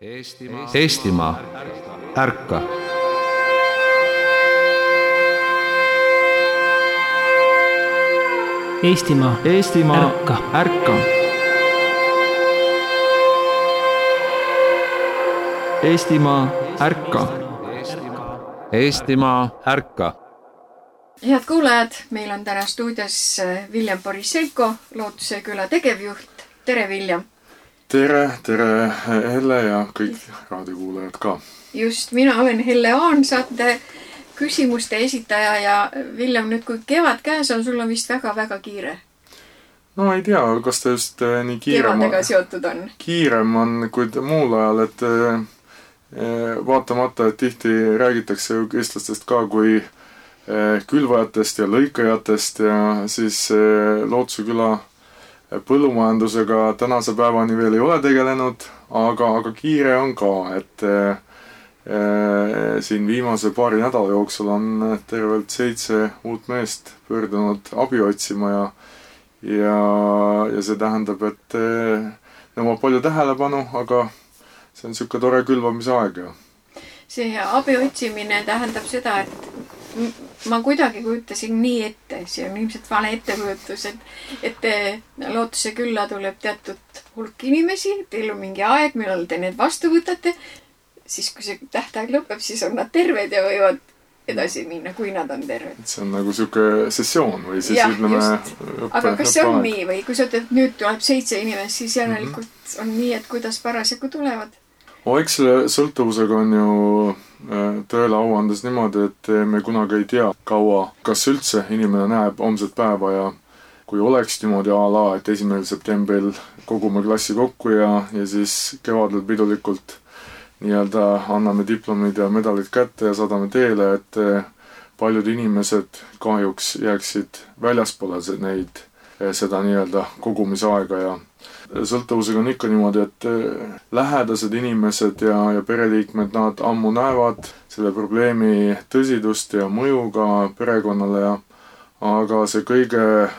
Eestimaa, ärka! Eestimaa, ärka! Eestimaa, ärka! Eestimaa, ärka! Head kuulajad, meil on täna stuudios William Borisenko, Lootuse küla tegevjuht. Tere, William! Tere Helle ja kõik raadiokuulajad ka. Just, mina olen Helle Aansaate küsimuste esitaja ja William, nüüd kui kevad käes on, sul on vist väga-väga kiire. No ei tea, kas ta just nii kevadega seotud on. Kiirem on, kuid muul ajal, et vaatamata, et tihti räägitakse ju eestlastest ka kui külvajatest ja lõikajatest ja siis Lootuse küla põllumajandusega tänase päevani veel ei ole tegelenud, aga kiire on ka, et siin viimase paari nädala jooksul on tervelt 7 uut meest pöördunud abi otsima ja see tähendab, et nõuab palju tähelepanu, aga see on siuke tore külvamise aeg. See abi otsimine tähendab seda, et ma kuidagi kujutasin nii ette, see on ilmselt vale ettekujutus, et Lootuse külla tuleb teatud hulk inimesi, teil on mingi aeg, millal te need vastu võtate, siis kui see tähtaeg lõpeb, siis on nad terved ja võivad edasi minna, kui nad on terved. See on nagu siuke sessioon või siis ütleme aga kas see on nii või kui sa ütled, et nüüd tuleb 7 inimest, siis järelikult on nii, et kuidas parasjagu tulevad? Eks selle sõltuvusega on ju tõele au andes niimoodi, et me kunagi ei tea kaua, kas üldse inimene näeb homset päeva ja kui oleks niimoodi et 1. septembril kogume klassi kokku ja siis kevadel pidulikult nii-öelda anname diplomid ja medalid kätte ja saadame teele, et paljud inimesed kahjuks jääksid väljaspoole seda nii-öelda kogumisaega ja sõltuvusega on ikka niimoodi, et lähedased inimesed ja pereliikmed, nad ammu näevad selle probleemi tõsidust ja mõju ka perekonnale aga see kõige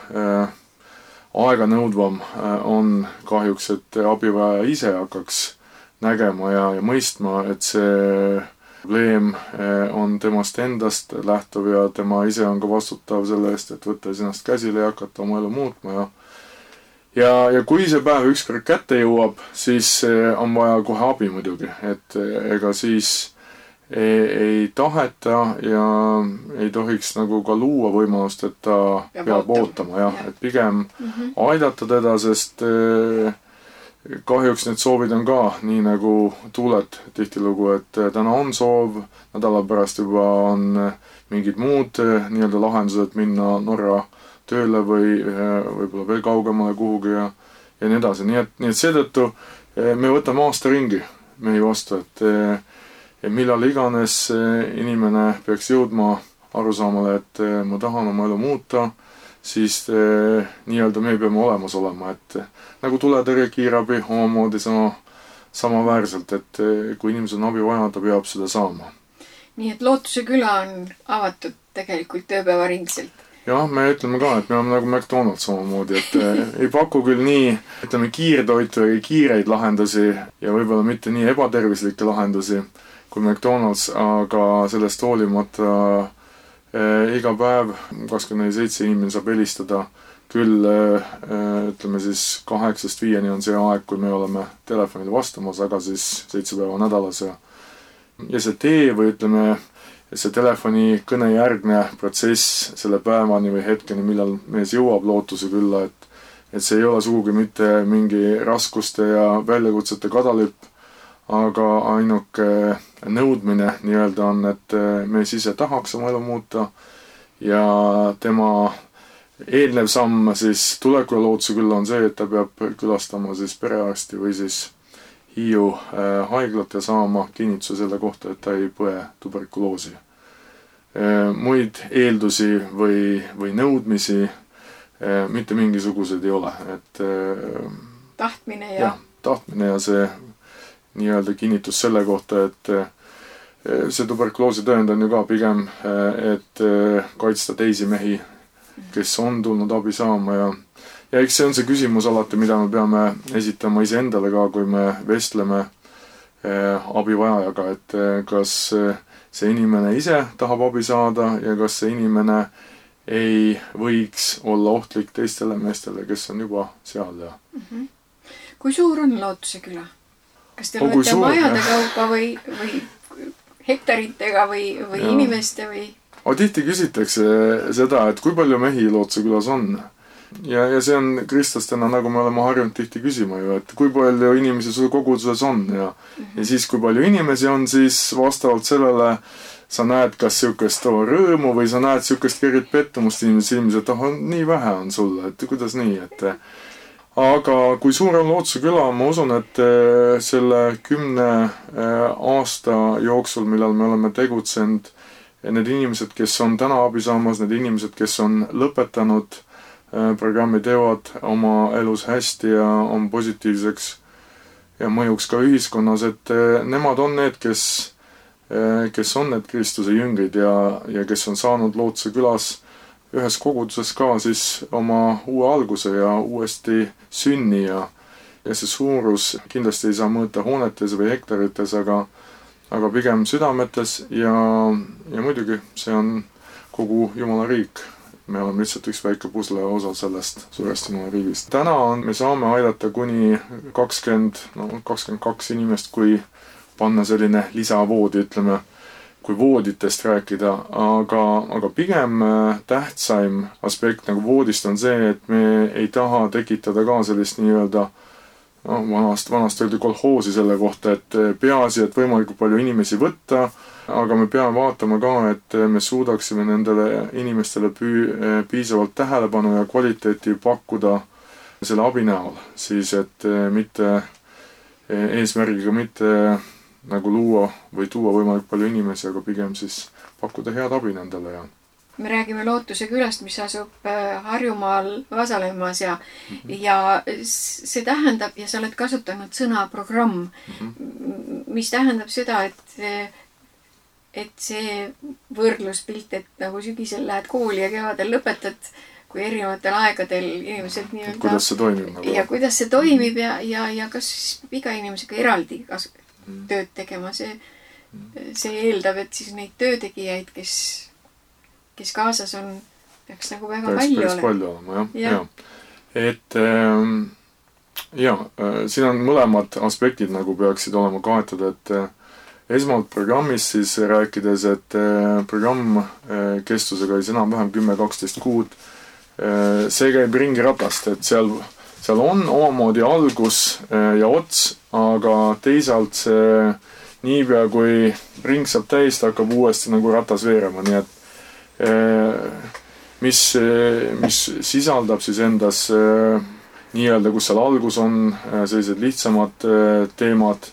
aeganõudvam on kahjuks, et abivaja ise hakkaks nägema ja mõistma, et see probleem on temast endast lähtuv ja tema ise on ka vastutav selle eest, et võtta ennast käsile ja hakata oma elu muutma ja kui see päev ükskord kätte jõuab, siis on vaja kohe abi muidugi, et ega siis ei taheta ja ei tohiks nagu ka luua võimalust, et ta peab ootama, et pigem aidata teda, sest kahjuks need soovid on ka nii nagu tuuled tihtilugu, et täna on soov, nädala pärast juba on mingid muud nii-öelda lahendused minna Norra tööle või võib-olla veel kaugemale kuhugi ja nii edasi. Nii et seetõttu me võtame aasta ringi mehi vastu, et millal iganes inimene peaks jõudma arusaamale, et ma tahan oma elu muuta, siis nii-öelda me peame olemas olema, et nagu tuletõrje, kiirabi omamoodi samaväärselt, et kui inimesed on abi vaja, ta peab seda saama. Nii et Lootuse küla on avatud tegelikult tööpäevaringselt. Jah, me ütleme ka, et me oleme nagu McDonald's omamoodi, et ei paku küll nii, ütleme, kiirtoitu või kiireid lahendusi ja võib-olla mitte nii ebatervislikke lahendusi kui McDonald's, aga sellest hoolimata iga päev 24/7 inimene saab helistada. Küll, ütleme siis 8-5 on see aeg, kui me oleme telefonile vastamas, aga siis 7 päeva nädalas ja see tee või ütleme, see telefoni kõne järgne protsess selle päevani või hetkeni, millal mees jõuab Lootuse külla, et see ei ole sugugi mitte mingi raskuste ja väljakutsete kadalipp, aga ainuke nõudmine nii-öelda on, et mees ise tahaks oma elu muuta ja tema eelnev samm siis tulekule Lootuse külla on see, et ta peab külastama siis perearsti või siis Hiiu haiglat ja saama kinnituse selle kohta, et ta ei põe tuberkuloosi. Muid eeldusi või nõudmisi mitte mingisuguseid ei ole. Et, tahtmine ja see nii-öelda kinnitus selle kohta, et see tuberkuloosi tõend on ju ka pigem, et kaitsta teisi mehi, kes on tulnud abi saama ja eks see on see küsimus alati, mida me peame esitama iseendale ka, kui me vestleme abivajajaga, et kas see inimene ise tahab abi saada ja kas see inimene ei võiks olla ohtlik teistele meestele, kes on juba seal ja Kui suur on Lootuse küla? Kas te olete majade kaupa või hektaritega või inimeste või? Tihti küsitakse seda, et kui palju mehi Lootuse külas on. Ja see on kristlastena, nagu me oleme harjunud tihti küsima ju, et kui palju inimesi sul koguduses on ja siis kui palju inimesi on, siis vastavalt sellele sa näed kas sihukest rõõmu või sa näed sihukest kerget pettumust inimesi, et nii vähe on sulle, et kuidas nii, et aga kui suur on Lootuse küla, ma usun, et selle 10 aasta jooksul, millal me oleme tegutsenud, need inimesed, kes on täna abi saamas, need inimesed, kes on lõpetanud programmi, teevad oma elus hästi ja on positiivseks ja mõjuks ka ühiskonnas, et nemad on need, kes on need Kristuse jüngrid ja kes on saanud Lootuse külas ühes koguduses ka siis oma uue alguse ja uuesti sünni ja see suurus kindlasti ei saa mõõta hoonetes või hektarites, aga pigem südametes ja muidugi see on kogu Jumala riik. Me oleme lihtsalt üks väike pusle osa sellest suurest Jumala riigist. Täna me saame aidata kuni 22 inimest, kui panna selline lisavoodi, ütleme, kui vooditest rääkida, aga pigem tähtsaim aspekt nagu voodist on see, et me ei taha tekitada ka sellist nii-öelda vanast öeldi kolhoosi selle kohta, et peaasi, et võimalikult palju inimesi võtta, aga me peame vaatama ka, et me suudaksime nendele inimestele piisavalt tähelepanu ja kvaliteeti pakkuda selle abi näol, siis et mitte eesmärgiga mitte nagu luua või tuua võimalik palju inimesi, aga pigem siis pakkuda head abi nendele ja me räägime Lootuse külast, mis asub Harjumaal Vasalemmas ja see tähendab, ja sa oled kasutanud sõna programm, mis tähendab seda, et see võrdluspilt, et nagu sügisel lähed kooli ja kevadel lõpetad, kui erinevatel aegadel inimesed nii-öelda kuidas see toimib nagu? Ja kuidas see toimib ja kas siis iga inimesega eraldi tööd tegema, see eeldab, et siis neid töötegijaid, kes kaasas on, peaks nagu väga palju olema, jah. Et siin on mõlemad aspektid nagu peaksid olema kaetud, et esmalt programmis siis rääkides, et programm kestusega oli enam-vähem 10-12 kuud, see käib ringiratast, et seal on omamoodi algus ja ots, aga teisalt see niipea, kui ring saab täis, ta hakkab uuesti nagu ratas veerema, nii et mis sisaldab siis endas nii-öelda, kus seal algus on sellised lihtsamad teemad,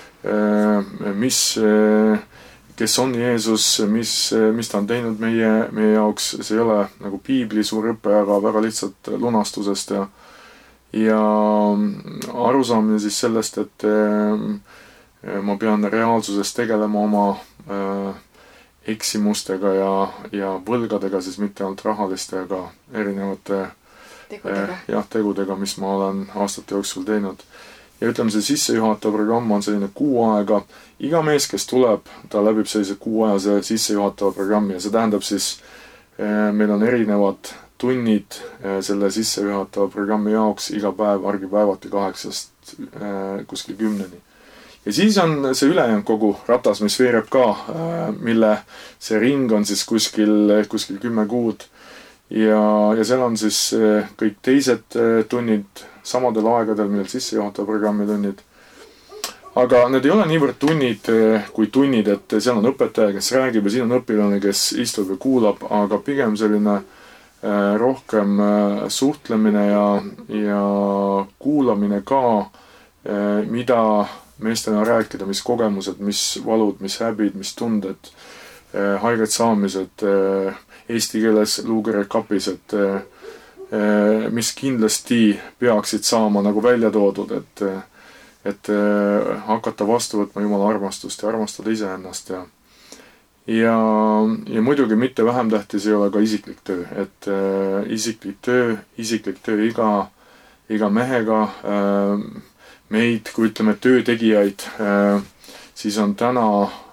kes on Jeesus, mis ta on teinud meie jaoks, see ei ole nagu piibli suur õpe, aga väga lihtsalt lunastusest ja arusaamine siis sellest, et ma pean reaalsuses tegelema oma eksimustega ja võlgadega, siis mitte ainult rahaliste, aga erinevate tegudega, mis ma olen aastate jooksul teinud. Ja ütleme, see sissejuhatav programm on selline 6 aega. Iga mees, kes tuleb, ta läbib sellise 6 ajase sissejuhatava programmi ja see tähendab siis, meil on erinevad tunnid selle sissejuhatava programmi jaoks iga päev, argipäevati 8-st kuskil 10-ni. Ja siis on see ülejäänud kogu ratas, mis veereb ka, mille see ring on siis kuskil 10 kuud ja seal on siis kõik teised tunnid samadel aegadel, millel sissejuhatav programmi tunnid. Aga need ei ole niivõrd tunnid kui tunnid, et seal on õpetaja, kes räägib ja siin on õpilane, kes istub ja kuulab, aga pigem selline rohkem suhtlemine ja kuulamine ka, mida meestena rääkida, mis kogemused, mis valud, mis häbid, mis tunded, haiged saamised, eesti keeles luugere kapis, mis kindlasti peaksid saama nagu välja toodud, et hakata vastu võtma Jumala armastust ja armastada iseennast ja muidugi mitte vähem tähtis ei ole ka isiklik töö, et isiklik töö iga mehega, meid, kui ütleme töötegijaid, siis on täna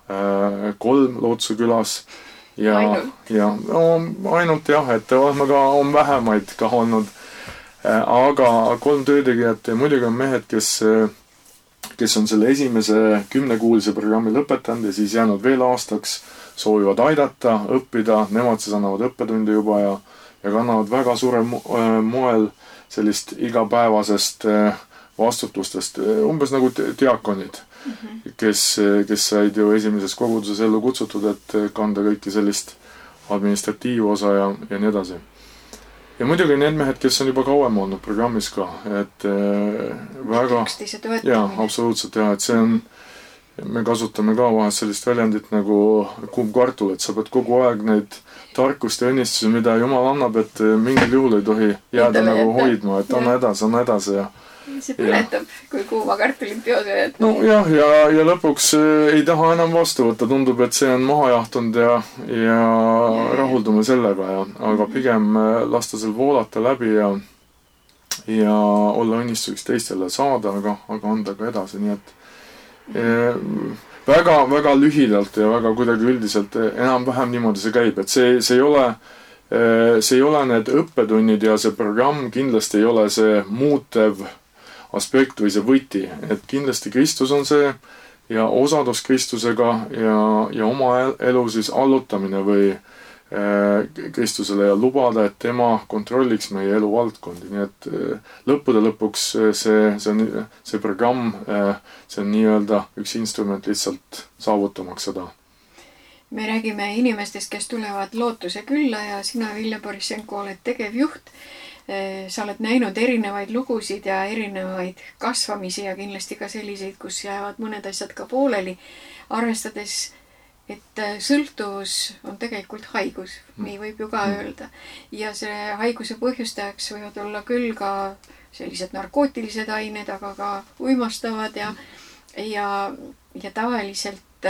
3 Lootuse külas ja ainult jah, et on vähemaid ka olnud, aga 3 töötegijat ja muidugi on mehed, kes on selle esimese 10-kuulise programmi lõpetanud ja siis jäänud veel aastaks, soovivad aidata, õppida, nemad siis annavad õppetunde juba ja kannavad väga suurel moel sellist igapäevasest vastutustest, umbes nagu diakonid, kes said ju esimeses koguduses ellu kutsutud, et kanda kõiki sellist administratiivosa ja nii edasi. Ja muidugi need mehed, kes on juba kauem olnud programmis ka, et väga... Jaa, absoluutselt jah, et see on, me kasutame ka vahest sellist väljendit nagu kummkartul, et sa pead kogu aeg neid tarkust ja õnnistusi, mida Jumal annab, et mingil juhul ei tohi jääda nagu hoidma, et anna edasi ja see põletab, kui kuuma kartulit peos võet. No jah, ja lõpuks ei taha enam vastu võtta, tundub, et see on maha jahtunud ja rahuldume sellega, aga pigem lasta seal voolata läbi ja olla õnnistuseks teistele saada, aga anda ka edasi, nii et väga, väga lühidalt ja väga kuidagi üldiselt enam-vähem niimoodi see käib, et see ei ole need õppetunnid ja see programm kindlasti ei ole see muutev aspekt või see võti, et kindlasti Kristus on see ja osadus Kristusega ja oma elu siis allutamine või Kristusele ja lubada, et tema kontrolliks meie elu valdkondi, nii et lõppude lõpuks see programm, see on nii-öelda üks instrument lihtsalt saavutamaks seda. Me räägime inimestest, kes tulevad Lootuse külla ja sina, Vilja Borissenko, oled tegevjuht. Sa oled näinud erinevaid lugusid ja erinevaid kasvamisi ja kindlasti ka selliseid, kus jäävad mõned asjad ka pooleli, arvestades, et sõltuvus on tegelikult haigus, nii võib ju ka öelda. Ja see haiguse põhjustajaks võivad olla küll ka sellised narkootilised ained, aga ka uimastavad ja tavaliselt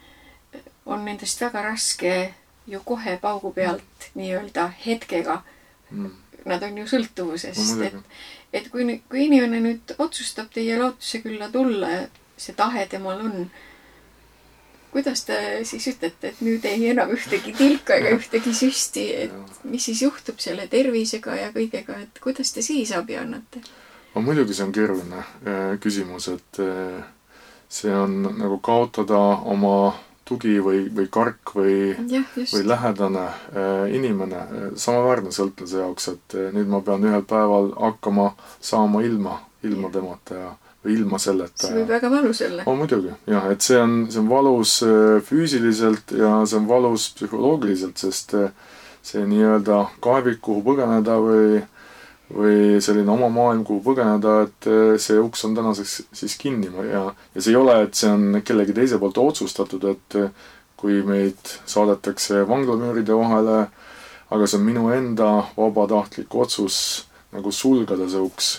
on nendest väga raske ju kohe paugu pealt nii-öelda hetkega. Nad on ju sõltuvusest, et kui inimene nüüd otsustab teie Lootuse külla tulla ja see tahe temal on, kuidas te siis ütlete, et nüüd ei enam ühtegi tilka ega ühtegi süsti, et mis siis juhtub selle tervisega ja kõigega, et kuidas te siis abi annate? Muidugi see on keeruline küsimus, et see on nagu kaotada oma tugi või kark või lähedane inimene, samaväärne sõltlase jaoks, et nüüd ma pean ühel päeval hakkama saama ilma temata või ilma selleta. See võib väga valus olla. Muidugi, jah, et see on valus füüsiliselt ja see on valus psühholoogiliselt, sest see nii-öelda kaevik, kuhu põgeneda või selline oma maailm, kuhu põgeneda, et see uks on tänaseks siis kinni ja see ei ole, et see on kellegi teise poolt otsustatud, et kui meid saadetakse vanglamüüride vahele, aga see on minu enda vabatahtlik otsus nagu sulgeda see uks.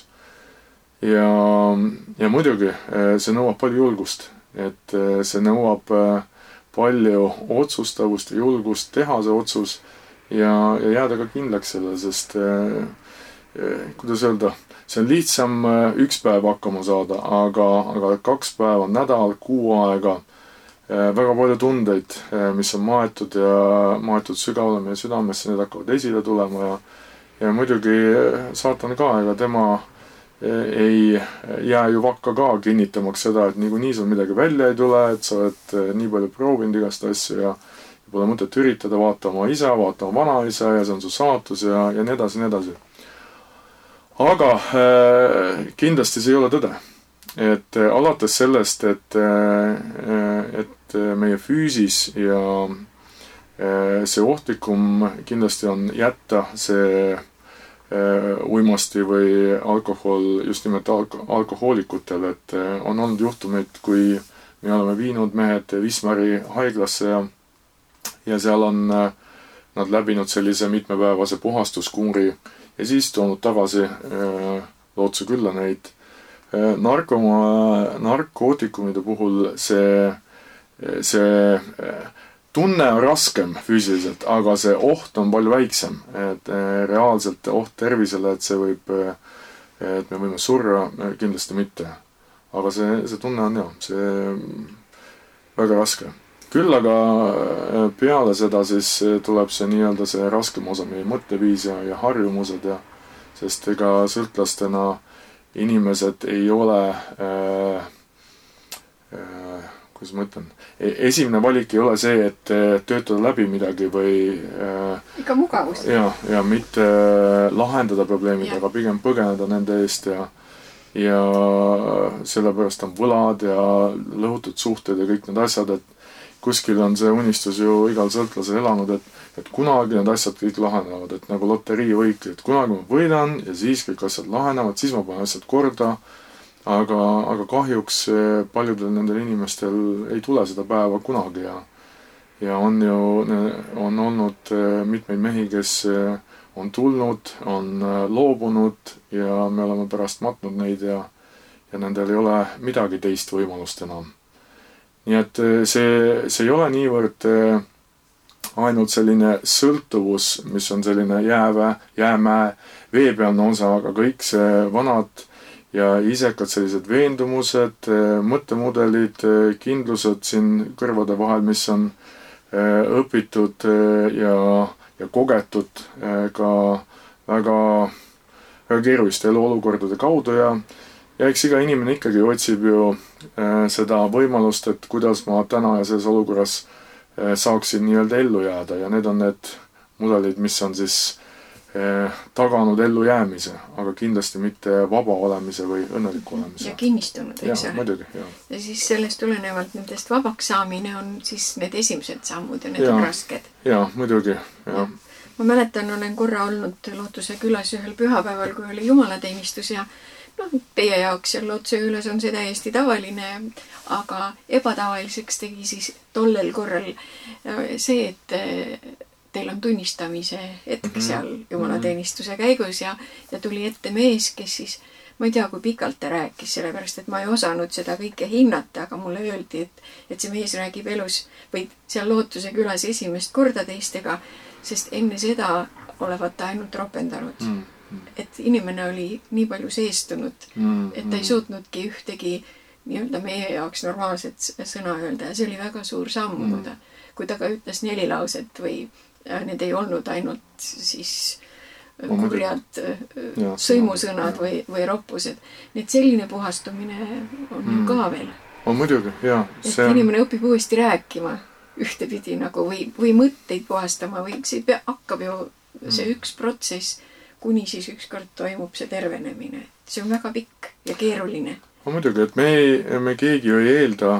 Ja muidugi see nõuab palju julgust, et see nõuab palju otsustavust ja julgust teha see otsus ja jääda ka kindlaks selle, sest kuidas öelda, see on lihtsam üks päev hakkama saada, aga 2 päeva, nädal, kuu aega, väga palju tundeid, mis on maetud sügavale meie südamesse, need hakkavad esile tulema ja muidugi saatan ka, ega tema ei jää ju vakka ka kinnitamaks seda, et niikuinii sul midagi välja ei tule, et sa oled nii palju proovinud igast asju ja pole mõtet üritada, vaata oma isa, vaata oma vanaisa ja see on su saatus ja nii edasi. Aga kindlasti see ei ole tõde. Et alates sellest, et meie füüsis ja see ohtlikum kindlasti on jätta see uimasti või alkohol just nimelt alkohoolikutel, et on olnud juhtumid, kui me oleme viinud mehed Wismari haiglasse ja seal on nad läbinud sellise mitmepäevase puhastuskuuri ja siis toonud tagasi Lootuse külla neid. Narkootikumide puhul see tunne on raskem füüsiliselt, aga see oht on palju väiksem. Et reaalselt oht tervisele, et see võib, et me võime surra, kindlasti mitte. Aga see tunne on jah, väga raske. Küll aga peale seda siis tuleb see nii-öelda see raskem osa meie mõtteviis ja harjumused ja sest ega sõltlastena inimesed ei ole kuidas ma ütlen, esimene valik ei ole see, et töötada läbi midagi või ikka mugavus. Ja mitte lahendada probleemid, aga pigem põgeneda nende eest ja sellepärast on võlad ja lõhutud suhted ja kõik need asjad, et kuskil on see unistus ju igal sõltlasel elanud, et kunagi need asjad kõik lahenevad, et nagu loteriivõik, et kunagi ma võidan ja siis kõik asjad lahenevad, siis ma panen asjad korda, aga kahjuks paljudel nendel inimestel ei tule seda päeva kunagi ja on olnud mitmeid mehi, kes on tulnud, on loobunud ja me oleme pärast matnud neid ja nendel ei ole midagi teist võimalust enam. Nii et see ei ole niivõrd ainult selline sõltuvus, mis on selline jäämäe, veepealne osa, aga kõik see vanad ja isekad sellised veendumused, mõttemudelid, kindlused siin kõrvade vahel, mis on õpitud ja kogetud ka väga keeruliste eluolukordade kaudu ja eks iga inimene ikkagi otsib ju seda võimalust, et kuidas ma täna ja selles olukorras saaksin nii-öelda ellu jääda ja need on need mudelid, mis on siis taganud ellu jäämise, aga kindlasti mitte vaba olemise või õnneliku olemise. Ja kinnistunud, eks ole. Muidugi, jah. Ja siis sellest tulenevalt nendest vabaks saamine on siis need esimesed sammud ja need on rasked. Jaa, muidugi, jah. Ma mäletan, olen korra olnud Lootuse külas ühel pühapäeval, kui oli jumalateenistus ja teie jaoks seal Lootuse külas on see täiesti tavaline, aga ebatavaliseks tegi siis tollel korral see, et teil on tunnistamise hetk seal jumalateenistuse käigus ja tuli ette mees, kes siis, ma ei tea, kui pikalt ta rääkis, sellepärast, et ma ei osanud seda kõike hinnata, aga mulle öeldi, et see mees räägib elus või seal Lootuse külas esimest korda teistega, sest enne seda olevat ta ainult ropendanud. Et inimene oli nii palju seestunud, et ta ei suutnudki ühtegi nii-öelda meie jaoks normaalset sõna öelda ja see oli väga suur samm, kui ta ka ütles 4 lauset või need ei olnud ainult siis kurjad sõimusõnad või roppused. Nii et selline puhastumine on ju ka veel. On muidugi, jah. Et inimene õpib uuesti rääkima ühtepidi nagu või mõtteid puhastama või see hakkab ju see üks protsess, kuni siis ükskord toimub see tervenemine. See on väga pikk ja keeruline. Muidugi, et me keegi ju ei eelda,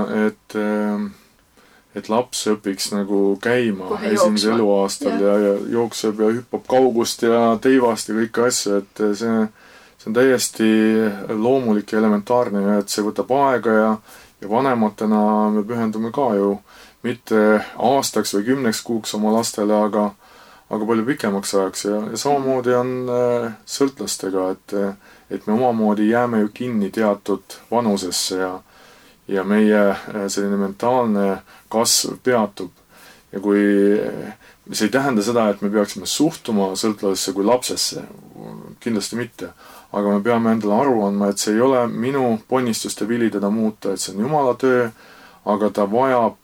et laps õpiks nagu käima esimese eluaastal ja jookseb ja hüppab kaugust ja teivast ja kõike asja, et see on täiesti loomulik ja elementaarne ja et see võtab aega ja vanematena me pühendume ka ju mitte aastaks või 10 kuuks oma lastele, aga palju pikemaks ajaks ja samamoodi on sõltlastega, et me omamoodi jääme ju kinni teatud vanusesse ja meie selline mentaalne kasv peatub. Ja kui see ei tähenda seda, et me peaksime suhtuma sõltlasesse kui lapsesse, kindlasti mitte, aga me peame endale aru andma, et see ei ole minu ponnistuste vili teda muuta, et see on Jumala töö, aga ta vajab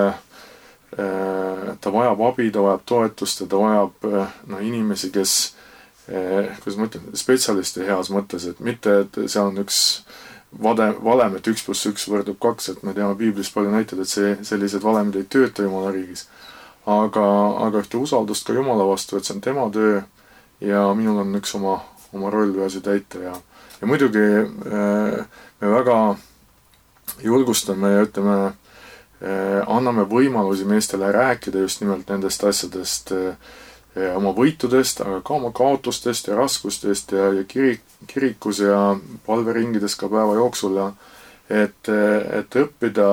abi, ta vajab toetust ja ta vajab inimesi, kes, kuidas ma ütlen, spetsialisti heas mõttes, et mitte, et seal on üks valem, et 1 + 1 võrdub 2, et me teame piiblis palju näited, et sellised valemid ei tööta Jumala riigis. Aga ühte usaldust ka Jumala vastu, et see on tema töö ja minul on üks oma roll ühesi täita ja muidugi me väga julgustame ja ütleme, anname võimalusi meestele rääkida just nimelt nendest asjadest, oma võitudest, aga ka oma kaotustest ja raskustest ja kirikus ja palveringides ka päeva jooksul ja et õppida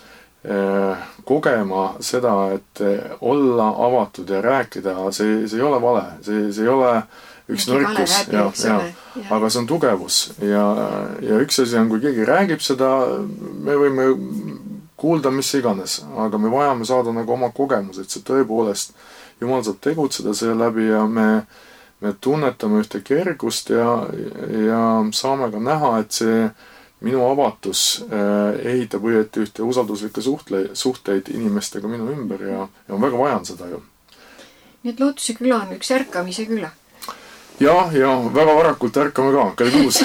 kogema seda, et olla avatud ja rääkida, see ei ole vale, see ei ole üks nõrkus, aga see on tugevus ja üks asi on, kui keegi räägib seda, me võime kuulda mis iganes, aga me vajame saada nagu oma kogemus, et see tõepoolest Jumal saab tegutseda selle läbi ja me tunnetame ühte kergust ja saame ka näha, et see minu avatus ehitab õieti ühte usalduslikke suhteid inimestega minu ümber ja ma väga vajan seda ju. Nii et Lootuse küla on üks ärkamise küla. Ja väga varakult ärkame ka, kell 6.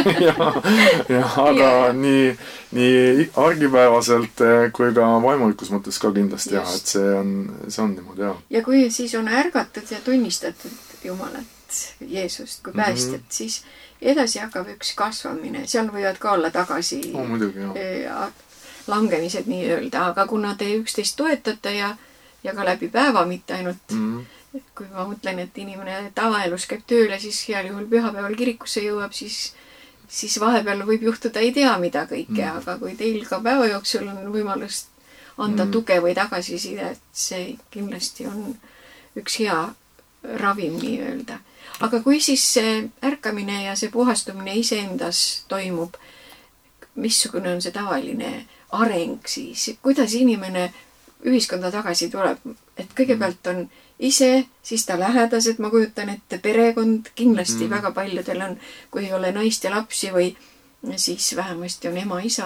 aga nii argipäevaselt kui ka vaimulikus mõttes ka kindlasti jah, et see on niimoodi jah. Ja kui siis on ärgatud ja tunnistatud Jumalat, Jeesust kui päästet, siis edasi hakkab üks kasvamine. Seal võivad ka olla tagasi muidugi, langemised nii öelda, aga kuna te üksteist toetate ja ka läbi päeva, mitte ainult kui ma mõtlen, et inimene tavaelus käib tööle, siis heal juhul pühapäeval kirikusse jõuab, siis vahepeal võib juhtuda ei tea mida kõike, aga kui teil ka päeva jooksul on võimalus anda tuge või tagasiside, et see kindlasti on üks hea ravim nii öelda. Aga kui siis see ärkamine ja see puhastumine iseendas toimub, missugune on see tavaline areng siis? Kuidas inimene ühiskonda tagasi tuleb? Et kõigepealt on ise, siis ta lähedased, ma kujutan ette perekond, kindlasti väga paljudel on, kui ei ole naist ja lapsi või siis vähemasti on ema, isa.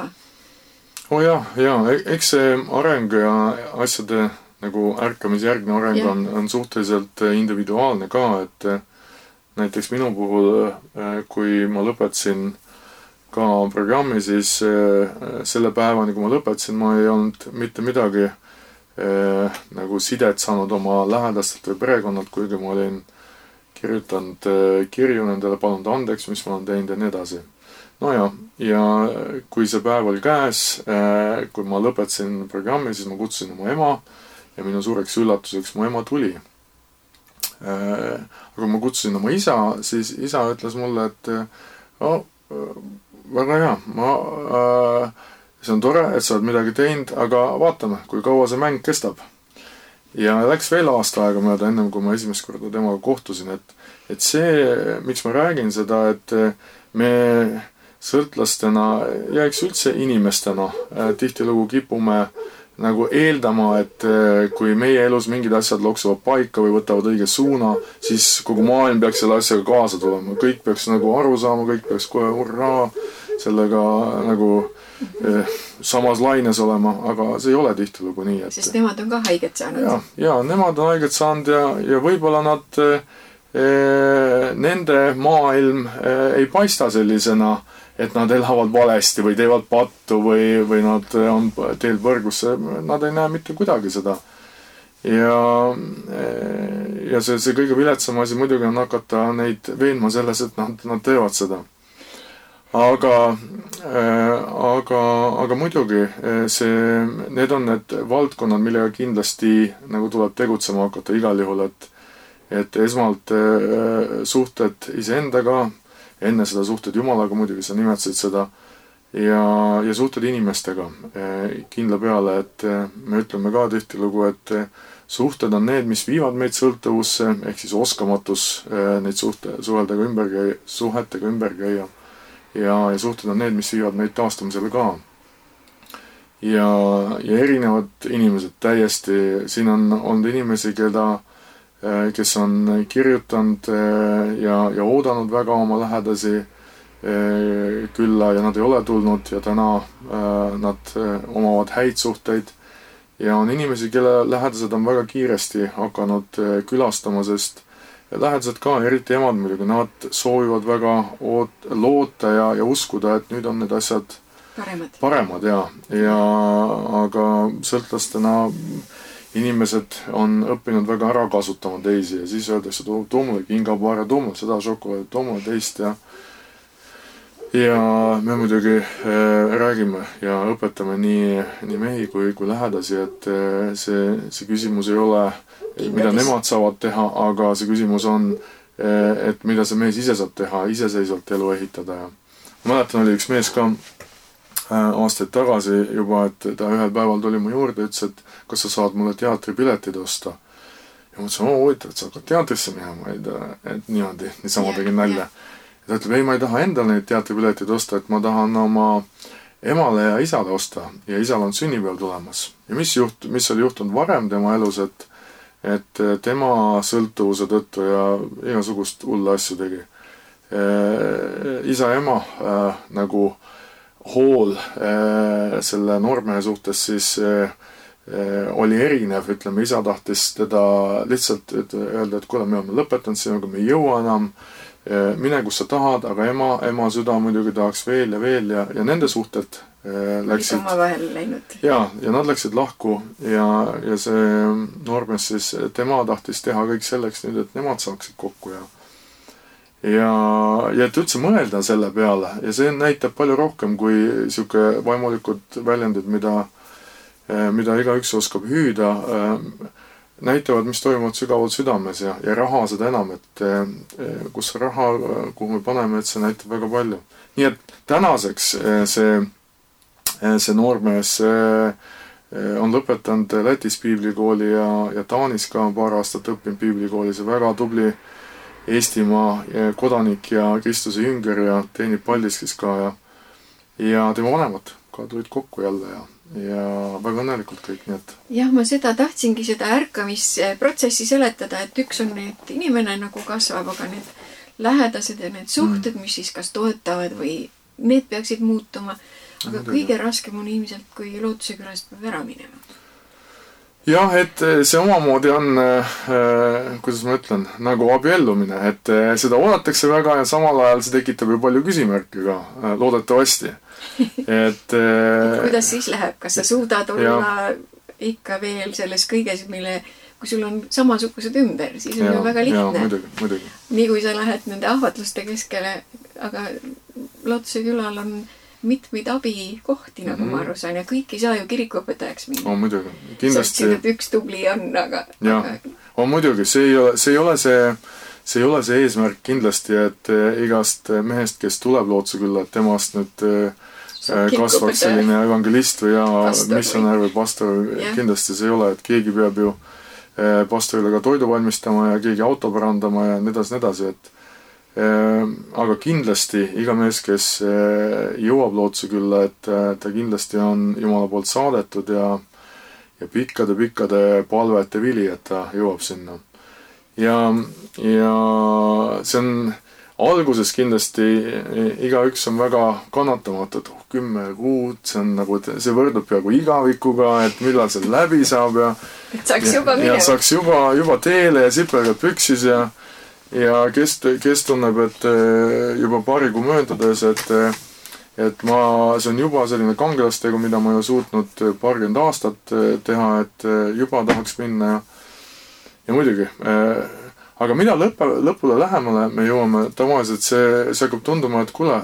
Eks see areng ja asjade nagu ärkamisjärgne areng on suhteliselt individuaalne ka, et näiteks minu puhul, kui ma lõpetasin ka programmi, siis selle päevani, kui ma lõpetasin, ma ei olnud mitte midagi nagu sidet saanud oma lähedastelt või perekonnalt, kuigi ma olin kirjutanud kirju nendele, palunud andeks, mis ma olen teinud ja nii edasi. Ja kui see päev oli käes, kui ma lõpetasin programmi, siis ma kutsusin oma ema ja minu suureks üllatuseks mu ema tuli. Aga kui ma kutsusin oma isa, siis isa ütles mulle, et väga hea, see on tore, et sa oled midagi teinud, aga vaatame, kui kaua see mäng kestab. Ja läks veel aasta aega mööda ennem, kui ma esimest korda temaga kohtusin, et see, miks ma räägin seda, et me sõltlastena ja eks üldse inimestena tihtilugu kipume nagu eeldama, et kui meie elus mingid asjad loksuvad paika või võtavad õige suuna, siis kogu maailm peaks selle asjaga kaasa tulema. Kõik peaks nagu aru saama, kõik peaks kohe hurraa sellega nagu samas laines olema, aga see ei ole tihtilugu nii. Sest nemad on ka haiget saanud. Ja nemad on haiget saanud ja võib-olla nad, nende maailm ei paista sellisena, et nad elavad valesti või teevad pattu või nad on teel põrgusse. Nad ei näe mitte kuidagi seda. Ja see kõige viletsam asi muidugi on hakata neid veenma selles, et nad teevad seda. Aga muidugi need on need valdkonnad, millega kindlasti nagu tuleb tegutsema hakata igal juhul, et esmalt suhted iseendaga, enne seda suhted Jumalaga, muidugi sa nimetasid seda, ja suhted inimestega kindla peale, et me ütleme ka tihtilugu, et suhted on need, mis viivad meid sõltuvusse, ehk siis oskamatus neid suhetega ümber käia. Ja suhted on need, mis viivad meid taastamisele ka. Ja erinevad inimesed täiesti, siin on olnud inimesi, kes on kirjutanud ja oodanud väga oma lähedasi külla ja nad ei ole tulnud ja täna nad omavad häid suhteid. Ja on inimesi, kelle lähedased on väga kiiresti hakanud külastama, sest lähedased ka, eriti emad muidugi, nad soovivad väga loota ja uskuda, et nüüd on need asjad paremad aga sõltlastena inimesed on õppinud väga ära kasutama teisi ja siis öeldakse, too mulle kingapaare, too mulle seda šokolaadi, too mulle teist ja me muidugi räägime ja õpetame nii mehi kui lähedasi, et see küsimus ei ole, mida nemad saavad teha, aga see küsimus on, et mida see mees ise saab teha, iseseisvalt elu ehitada. Ma mäletan, oli üks mees ka aastaid tagasi juba, et ta ühel päeval tuli mu juurde ja ütles, et kas sa saad mulle teatripiletid osta. Ja ma ütlesin, huvitav, et sa hakkad teatrisse minema, et niimoodi, niisama tegin nalja. Ja ta ütleb, ei, ma ei taha endale neid teatripiletid osta, et ma tahan oma emale ja isale osta ja isal on sünnipäev tulemas. Ja mis oli juhtunud varem tema elus, et tema sõltuvuse tõttu ja igasugust hulle asju tegi. Isa ja ema nagu hool selle noormehe suhtes siis oli erinev, ütleme, isa tahtis teda lihtsalt öelda, et kuule, me oleme lõpetanud sinuga, me ei jõua enam, mine, kus sa tahad, aga ema süda muidugi tahaks veel ja nende suhted läksid omavahel läinud. Ja nad läksid lahku ja see noormees siis, tema tahtis teha kõik selleks nüüd, et nemad saaksid kokku ja et üldse mõelda selle peale ja see näitab palju rohkem kui siuke vaimulikud väljendid, mida igaüks oskab hüüda, näitavad, mis toimuvad sügavalt südames ja raha seda enam, et kus raha, kuhu me paneme, et see näitab väga palju. Nii et tänaseks see noormees on lõpetanud Lätis piiblikooli ja Taanis ka paar aastat õppinud piiblikooli, see väga tubli Eestimaa kodanik ja Kristuse jünger ja teenib Paldiskis ka ja tema vanemad ka tulid kokku jälle ja väga õnnelikult kõik, nii et... Jah, ma tahtsingi seda ärkamisprotsessi seletada, et üks on need inimene nagu kasvab, aga need lähedased ja need suhted, mis siis kas toetavad või need peaksid muutuma, aga kõige raskem on ilmselt, kui Lootuse külast peab ära minema. Jah, et see omamoodi on, kuidas ma ütlen, nagu abiellumine, et seda oodatakse väga ja samal ajal see tekitab ju palju küsimärke ka, loodetavasti. Et kuidas siis läheb? Kas sa suudad olla ikka veel selles kõiges, kui sul on samasugused ümber, siis on ju väga lihtne. Muidugi. Nii kui sa lähed nende ahvatluste keskele, aga Lootuse külal on mitmeid abikohti, nagu ma aru saan, ja kõik ei saa ju kirikuõpetajaks minna. Muidugi, kindlasti. Sest et üks tubli on, aga... Muidugi, see ei ole see eesmärk kindlasti, et igast mehest, kes tuleb Lootuse külla, et temast nüüd kasvaks selline evangelist või missionär või pastor, kindlasti see ei ole, et keegi peab ju pastorile ka toidu valmistama ja keegi auto parandama ja nii edasi, et aga kindlasti iga mees, kes jõuab Lootuse külla, et ta kindlasti on Jumala poolt saadetud ja pikkade palvete vili, et ta jõuab sinna. Ja see on alguses kindlasti igaüks on väga kannatamatud, 10 kuud, see on nagu, see võrdub peaaegu igavikuga, et millal see läbi saab ja saaks juba minema. Ja saaks juba teele ja sipelgad püksis ja kes tunneb, et juba paari kuu möödudes, et see on juba selline kangelastegu, mida ma ei ole suutnud paarkümmend aastat teha, et juba tahaks minna ja muidugi. Aga mida lõpule lähemale me jõuame, tavaliselt see hakkab tunduma, et kuule,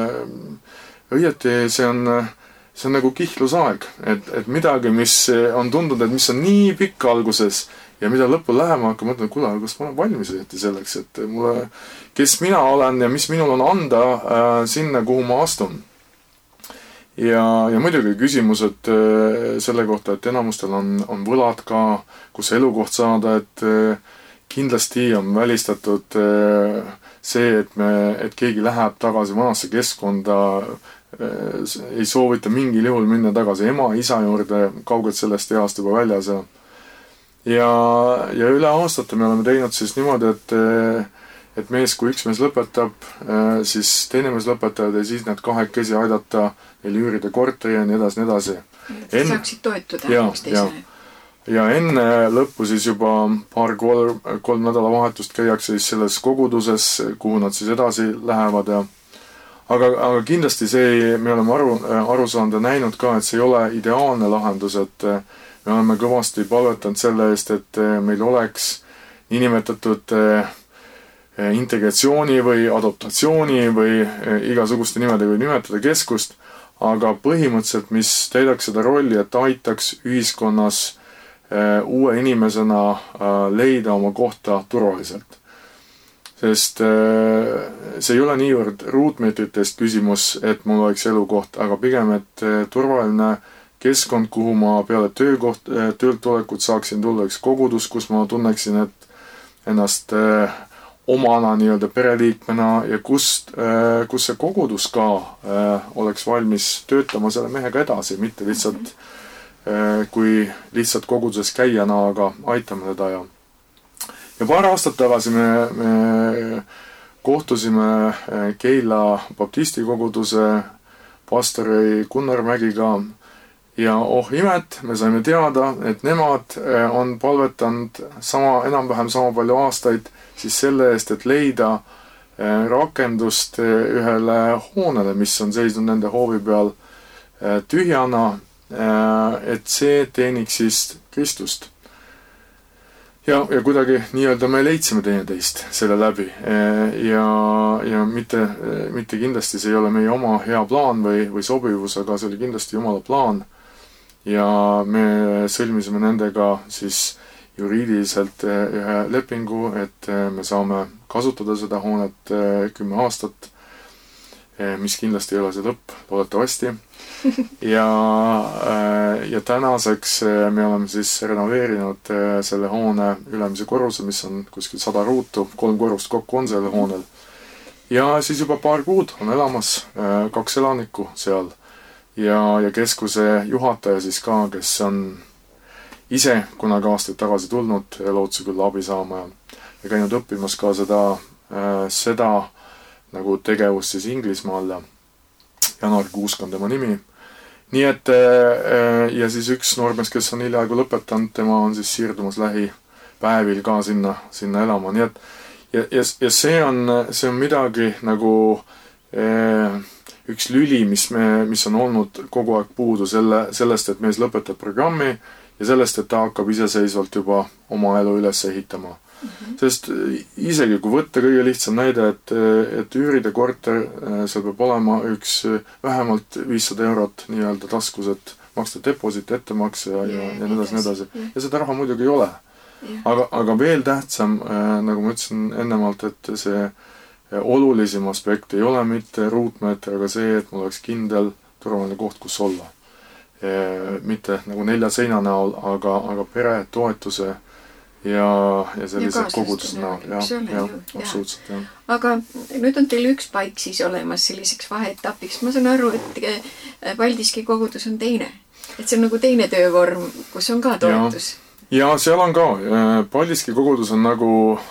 õieti see on nagu kihlusaeg, et midagi, mis on tundunud, et mis on nii pikk alguses ja mida lõpul lähema hakkab, mõtlen, kuule, kas ma olen valmis õieti selleks, et mulle, kes mina olen ja mis minul on anda sinna, kuhu ma astun. Ja muidugi küsimused selle kohta, et enamustel on võlad ka, kus elukoht saada, et kindlasti on välistatud see, et keegi läheb tagasi vanasse keskkonda, ei soovita mingil juhul minna tagasi ema, isa juurde, kaugelt sellest east juba väljas ja üle aastate me oleme teinud siis niimoodi, et mees, kui üks mees lõpetab, siis teine mees lõpetavad ja siis need kahekesi aidata neil üürida korteri ja nii edasi. Saaksid toetuda üksteisele. Ja enne lõppu siis juba kolm nädalavahetust käiakse siis selles koguduses, kuhu nad siis edasi lähevad aga kindlasti me oleme aru saanud ja näinud ka, et see ei ole ideaalne lahendus, et me oleme kõvasti palvetanud selle eest, et meil oleks niinimetatud integratsiooni või adoptatsiooni või igasuguste nimedega või nimetada keskust, aga põhimõtteliselt, mis täidaks seda rolli, et aitaks ühiskonnas uue inimesena leida oma kohta turvaliselt. Sest see ei ole niivõrd ruutmeetritest küsimus, et mul oleks elukoht, aga pigem, et turvaline keskkond, kuhu ma peale töölt olekut saaksin tulla üks kogudus, kus ma tunneksin, et ennast omana nii-öelda pereliikmena ja kus see kogudus ka oleks valmis töötama selle mehega edasi, mitte lihtsalt kui lihtsalt koguduses käijana, aga aitame teda ja paar aastat tagasi me kohtusime Keila baptisti koguduse pastori Gunnar Mägiga ja imet, me saime teada, et nemad on palvetanud enam-vähem sama palju aastaid siis selle eest, et leida rakendust ühele hoonele, mis on seisnud nende hoovi peal tühjana, et see teeniks siis Kristust. Ja kuidagi nii-öelda me leidsime teineteist selle läbi ja mitte kindlasti see ei ole meie oma hea plaan või sobivus, aga see oli kindlasti Jumala plaan ja me sõlmisime nendega siis juriidiliselt ühe lepingu, et me saame kasutada seda hoonet 10 aastat, mis kindlasti ei ole see lõpp, loodetavasti. Ja tänaseks me oleme siis renoveerinud selle hoone ülemise korruse, mis on kuskil 100 ruutu, 3 korrust kokku on selle hoonel. Ja siis juba paar kuud on elamas 2 elanikku seal ja keskuse juhataja siis ka, kes on ise kunagi aastaid tagasi tulnud lootuse küll abi saama ja käinud õppimas ka seda nagu tegevust siis Inglismaal ja Janar Kuusk on tema nimi. Nii et ja siis üks noormees, kes on hiljaaegu lõpetanud, tema on siis siirdumas lähipäevil ka sinna elama. Nii et ja see on midagi nagu üks lüli, mis on olnud kogu aeg puudu sellest, et mees lõpetab programmi ja sellest, et ta hakkab iseseisvalt juba oma elu üles ehitama. Sest isegi kui võtta kõige lihtsam näide, et üüride korter, seal peab olema üks vähemalt 500 eurot nii-öelda taskus, et maksta deposit, ettemaks ja nii. Ja seda raha muidugi ei ole. Aga veel tähtsam, nagu ma ütlesin ennemalt, et see olulisim aspekt ei ole mitte ruutmeeter, aga see, et mul oleks kindel turvaline koht, kus olla. Mitte nagu 4 seina näol, aga pere, toetuse ja sellised kogudused näol. Absoluutselt, jah. Aga nüüd on teil üks paik siis olemas selliseks vaheetapiks. Ma saan aru, et Paldiski kogudus on teine. Et see on nagu teine töövorm, kus on ka toetus. Ja seal on ka. Paldiski kogudus on nagu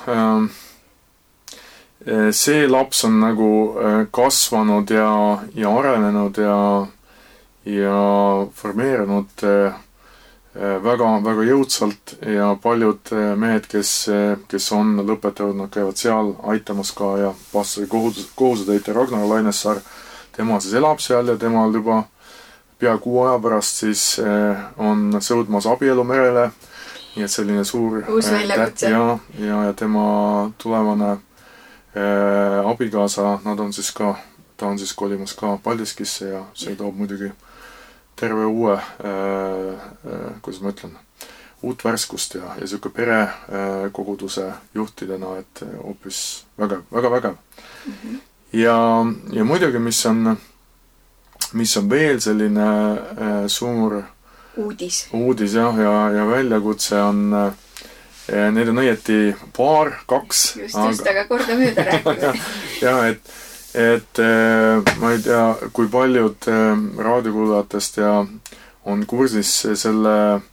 see laps on nagu kasvanud ja arenenud ja formeerunud väga, väga jõudsalt ja paljud mehed, kes on lõpetanud, nad käivad seal aitamas ka ja pastori kohusetäitja Ragnar Lainessaar, tema siis elab seal ja temal juba pea 6 aja pärast siis on sõudmas abielumerele, nii et selline suur väljakutse. Ja tema tulevane abikaasa, ta on siis kolimas ka Paldiskisse ja see toob muidugi terve uue, kuidas ma ütlen, uut värskust ja selline pere koguduse juhtidena, et hoopis väga vägev. Ja muidugi, mis on veel selline suur uudis ja väljakutse on, need on õieti 2. Just, aga korda mööda rääkida. Ja, et ma ei tea, kui paljud raadiokuulajatest on kursis selle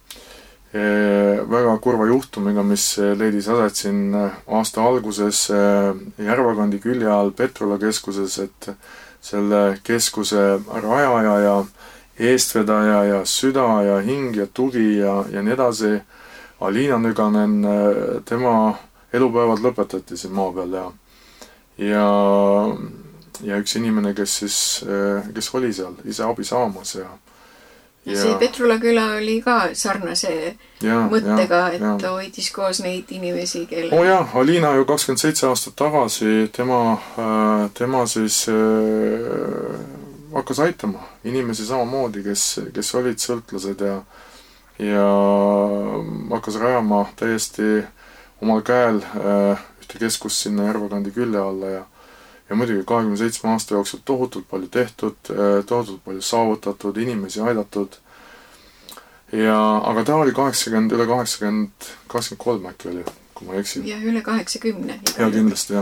väga kurva juhtumiga, mis leidis aset siin aasta alguses Järvakandi külje all Petrula keskuses, et selle keskuse rajaja ja eestvedaja ja süda ja hing ja tugi ja nii edasi, Aliina Nüganen, tema elupäevad lõpetati siin maa peal ja üks inimene, kes oli seal ise abi saamas ja see Petrula küla oli ka sarnase mõttega, et hoidis koos neid inimesi, kelle... Aliina ju 27 aastat tagasi, tema siis hakkas aitama inimesi samamoodi, kes olid sõltlased ja hakkas rajama täiesti omal käel ühte keskust sinna Järvakandi külje alla ja muidugi 27 aasta jooksul tohutult palju tehtud, tohutult palju saavutatud, inimesi aidatud. Aga ta oli üle 80, 83 äkki oli, kui ma eksin. Ja üle 80. Ja kindlasti,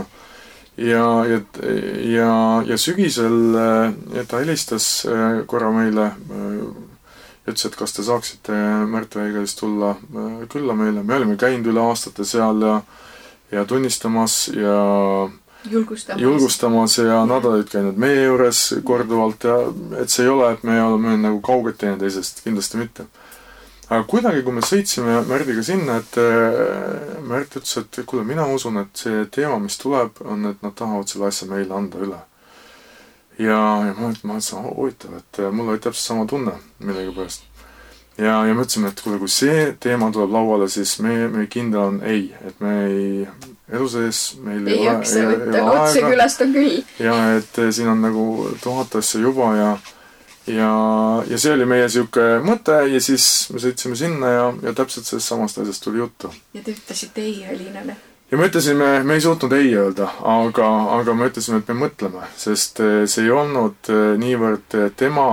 ja sügisel ta helistas korra meile, ütles, et kas te saaksite Märt Väigelist tulla külla meile. Me olime käinud üle aastate seal ja tunnistamas julgustamas ja nad olid käinud meie juures korduvalt ja et see ei ole, et me oleme nagu kauged teineteisest, kindlasti mitte. Aga kuidagi, kui me sõitsime Märdiga sinna, et Märt ütles, et kuule, mina usun, et see teema, mis tuleb, on, et nad tahavad selle asja meile anda üle. Ja ma ütlesin, huvitav, et mul oli täpselt sama tunne millega pärast. Ja mõtlesime, et kuule, kui see teema tuleb lauale, siis me kindel on ei, et me elu sees meil ei jaksa võtta, otse külast on küll. Ja et siin on nagu 1000 asja juba ja see oli meie siuke mõte ja siis me sõitsime sinna ja täpselt sellest samast asjast tuli juttu. Ja te ütlesite ei Elinale? Ja me ütlesime, me ei suutnud ei öelda, aga me ütlesime, et me mõtleme, sest see ei olnud niivõrd tema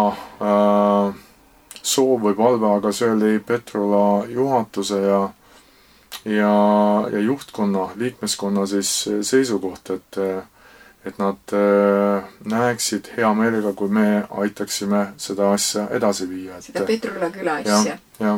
soov või palve, aga see oli Petrola juhatuse ja juhtkonna, liikmeskonna siis seisukoht, et nad näeksid hea meelega, kui me aitaksime seda asja edasi viia. Seda Petrola küla asja.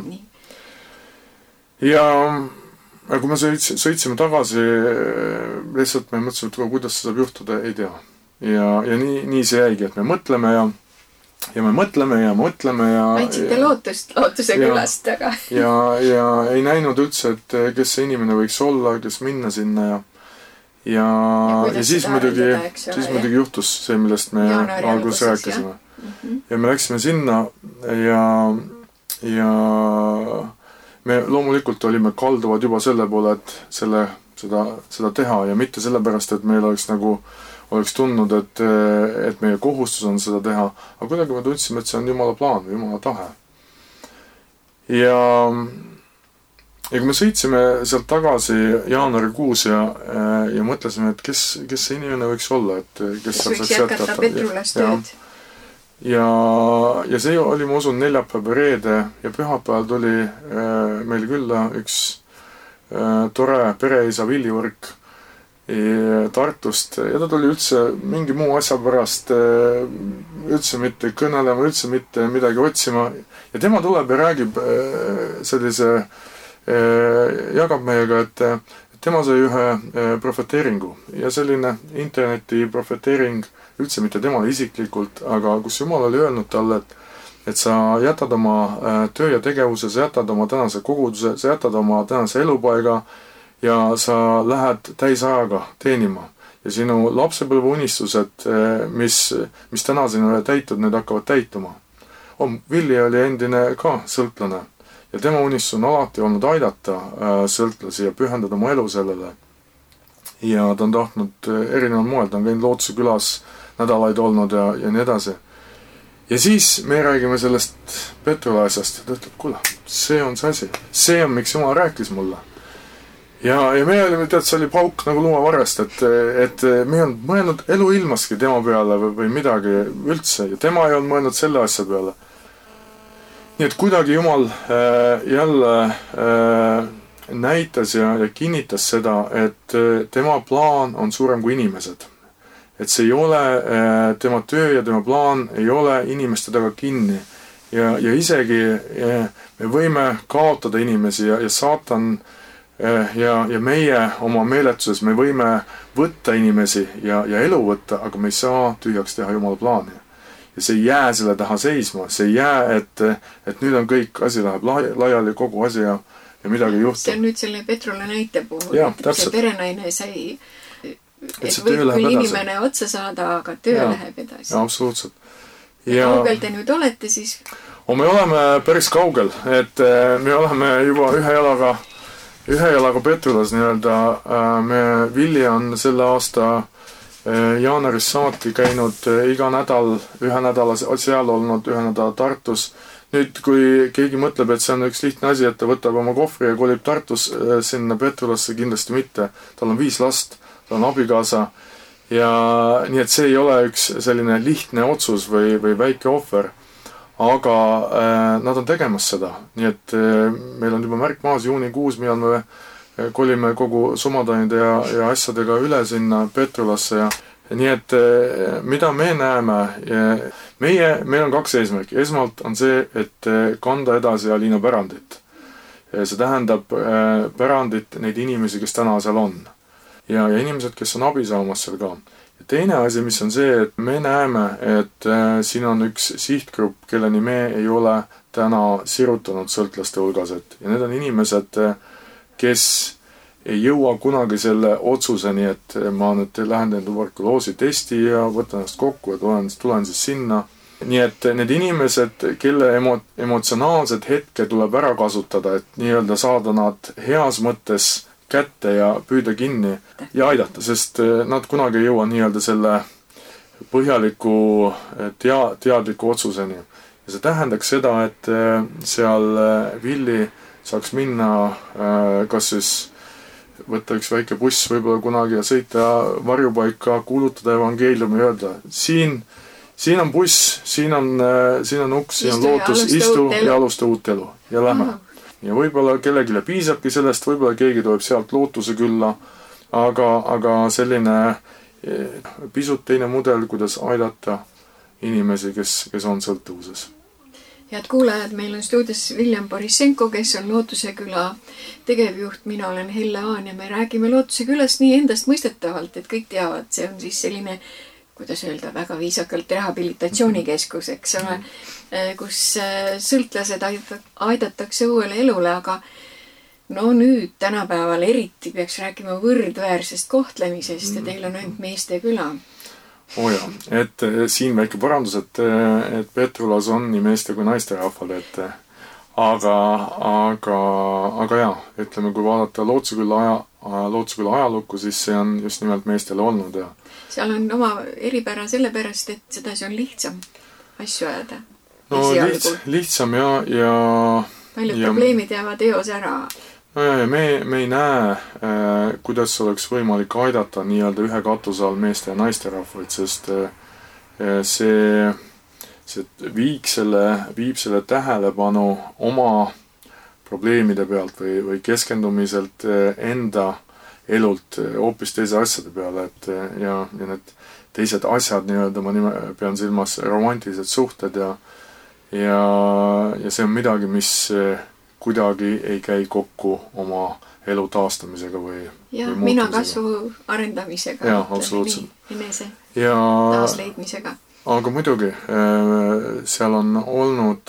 Ja kui me sõitsime tagasi, lihtsalt me mõtlesime, et kuidas see saab juhtuda, ei tea. Ja nii see jäigi, et me mõtleme ja me mõtleme ja mõtleme ja... Andsite lootuse külast, aga... Ja ei näinud üldse, et kes see inimene võiks olla, kes minna sinna ja siis muidugi juhtus see, millest me alguses rääkisime. Ja me läksime sinna ja me loomulikult olime kalduvad juba selle poole, et seda teha ja mitte sellepärast, et meil oleks tundnud, et meie kohustus on seda teha, aga kuidagi me tundsime, et see on Jumala plaan või Jumala tahe. Ja kui me sõitsime sealt tagasi jaanuarikuus ja mõtlesime, et kes see inimene võiks olla, et kes võiks jätkata Petrulas tööd. Ja see oli, ma usun, neljapäev, reede ja pühapäeval tuli meil külla üks tore pereisa Villivõrk Tartust ja ta tuli üldse mingi muu asja pärast üldse mitte kõnelema, üldse mitte midagi otsima ja tema tuleb ja räägib jagab meiega, et tema sai ühe profeteeringu ja selline interneti profeteering üldse mitte temale isiklikult, aga kus Jumal oli öelnud talle, et sa jätad oma töö ja tegevuse, sa jätad oma tänase koguduse, sa jätad oma tänase elupaiga ja sa lähed täisajaga teenima. Ja sinu lapsepõlve unistused, mis täna sinu täitud, need hakkavad täituma. Villi oli endine ka sõltlane ja tema unistus on alati olnud aidata sõltlasi ja pühendada oma elu sellele. Ja ta on tahtnud erineval moel, ta on käinud Lootuse külas nädalaid olnud ja nii edasi. Ja siis me räägime sellest Petrola asjast ja ta ütleb, kuule, see on see asi. See on, miks Jumal rääkis mulle. Ja me olime, see oli pauk nagu lumavarrest, et me ei olnud mõelnud elu ilmaski tema peale või midagi üldse ja tema ei olnud mõelnud selle asja peale. Nii et kuidagi Jumal jälle näitas ja kinnitas seda, et tema plaan on suurem kui inimesed. Et see ei ole, tema töö ja tema plaan ei ole inimeste taga kinni. Ja isegi me võime kaotada inimesi ja saatan ja meie oma meeletuses me võime võtta inimesi ja elu võtta, aga me ei saa tühjaks teha Jumala plaani. Ja see ei jää selle taha seisma, see ei jää, et nüüd on kõik, asi läheb laiali kogu asi ja midagi ei juhtu. See on nüüd selle Petrola näite puhul, et see perenaine sai, et võib küll inimene otsa saada, aga töö läheb edasi. Ja, absoluutselt. Ja kaugel te nüüd olete siis? Me oleme päris kaugel, et me oleme juba ühe jalaga Petrolas nii-öelda. Villi on selle aasta jaanuaris saati käinud iga nädal, ühe nädala seal olnud, ühe nädala Tartus. Nüüd, kui keegi mõtleb, et see on üks lihtne asi, et ta võtab oma kohvri ja kolib Tartus sinna Petrolasse, kindlasti mitte. Tal on 5 last, tal on abikaasa ja nii, et see ei ole üks selline lihtne otsus või väike ohver. Aga nad on tegemas seda, nii et meil on juba märk maas juunikuus, millal me kolime kogu sumadainide ja asjadega üle sinna Petrolasse ja nii et mida me näeme, meil on 2 eesmärki. Esmalt on see, et kanda edasi Alina pärandit. See tähendab pärandit neid inimesi, kes täna seal on. ja inimesed, kes on abi saamas seal ka. Ja teine asi, mis on see, et me näeme, et siin on üks sihtgrupp, kelleni me ei ole täna sirutanud sõltlaste hulgas, ja need on inimesed, kes ei jõua kunagi selle otsuseni, et ma nüüd lähen teen tuberkuloosi testi ja võtan ennast kokku ja tulen siis sinna. Nii et need inimesed, kelle emotsionaalsed hetke tuleb ära kasutada, et nii-öelda saada nad heas mõttes kätte ja püüda kinni ja aidata, sest nad kunagi ei jõua nii-öelda selle põhjaliku teadliku otsuseni. Ja see tähendaks seda, et seal Villi saaks minna kas siis võtta üks väike buss võib-olla kunagi ja sõita varjupaika, kuulutada evangeeliumi ja öelda, siin on buss, siin on uks, siin on lootus, istu ja alusta uut elu ja lähme. Ja võib-olla kellegile piisabki sellest, võib-olla keegi tuleb sealt lootuse külla, aga selline pisut teine mudel, kuidas aidata inimesi, kes on sõltuvuses. Head kuulajad, meil on stuudios William Borissenko, kes on Lootuse küla tegevjuht, mina olen Helle Aan ja me räägime Lootuse külast nii endast mõistetavalt, et kõik teavad, see on siis selline, kuidas öelda, väga viisakalt rehabilitatsioonikeskus, eks ole, kus sõltlased aidatakse uuele elule, aga no nüüd tänapäeval eriti peaks rääkima võrdväärsest kohtlemisest ja teil on ainult meeste küla. Jah, et siin väike parandus, et Petrulas on nii meeste kui naiste rahval, aga jah, ütleme, kui vaadata Lootuse küla ajalukku, siis see on just nimelt meestele olnud ja seal on oma eripära sellepärast, et sedasi on lihtsam asju ajada. No lihtsam ja paljud probleemid jäävad eos ära. No ja me ei näe, kuidas oleks võimalik aidata nii-öelda ühe katuse all meeste ja naiste rahvaid, sest see viib selle tähelepanu oma probleemide pealt või keskendumiselt enda elult hoopis teise asjade peale, ja need teised asjad nii-öelda, ma pean silmas romantilised suhted ja see on midagi, mis kuidagi ei käi kokku oma elu taastamisega või mina kasvu arendamisega. Jah, absoluutselt. Enese taasleidmisega. Aga muidugi, seal on olnud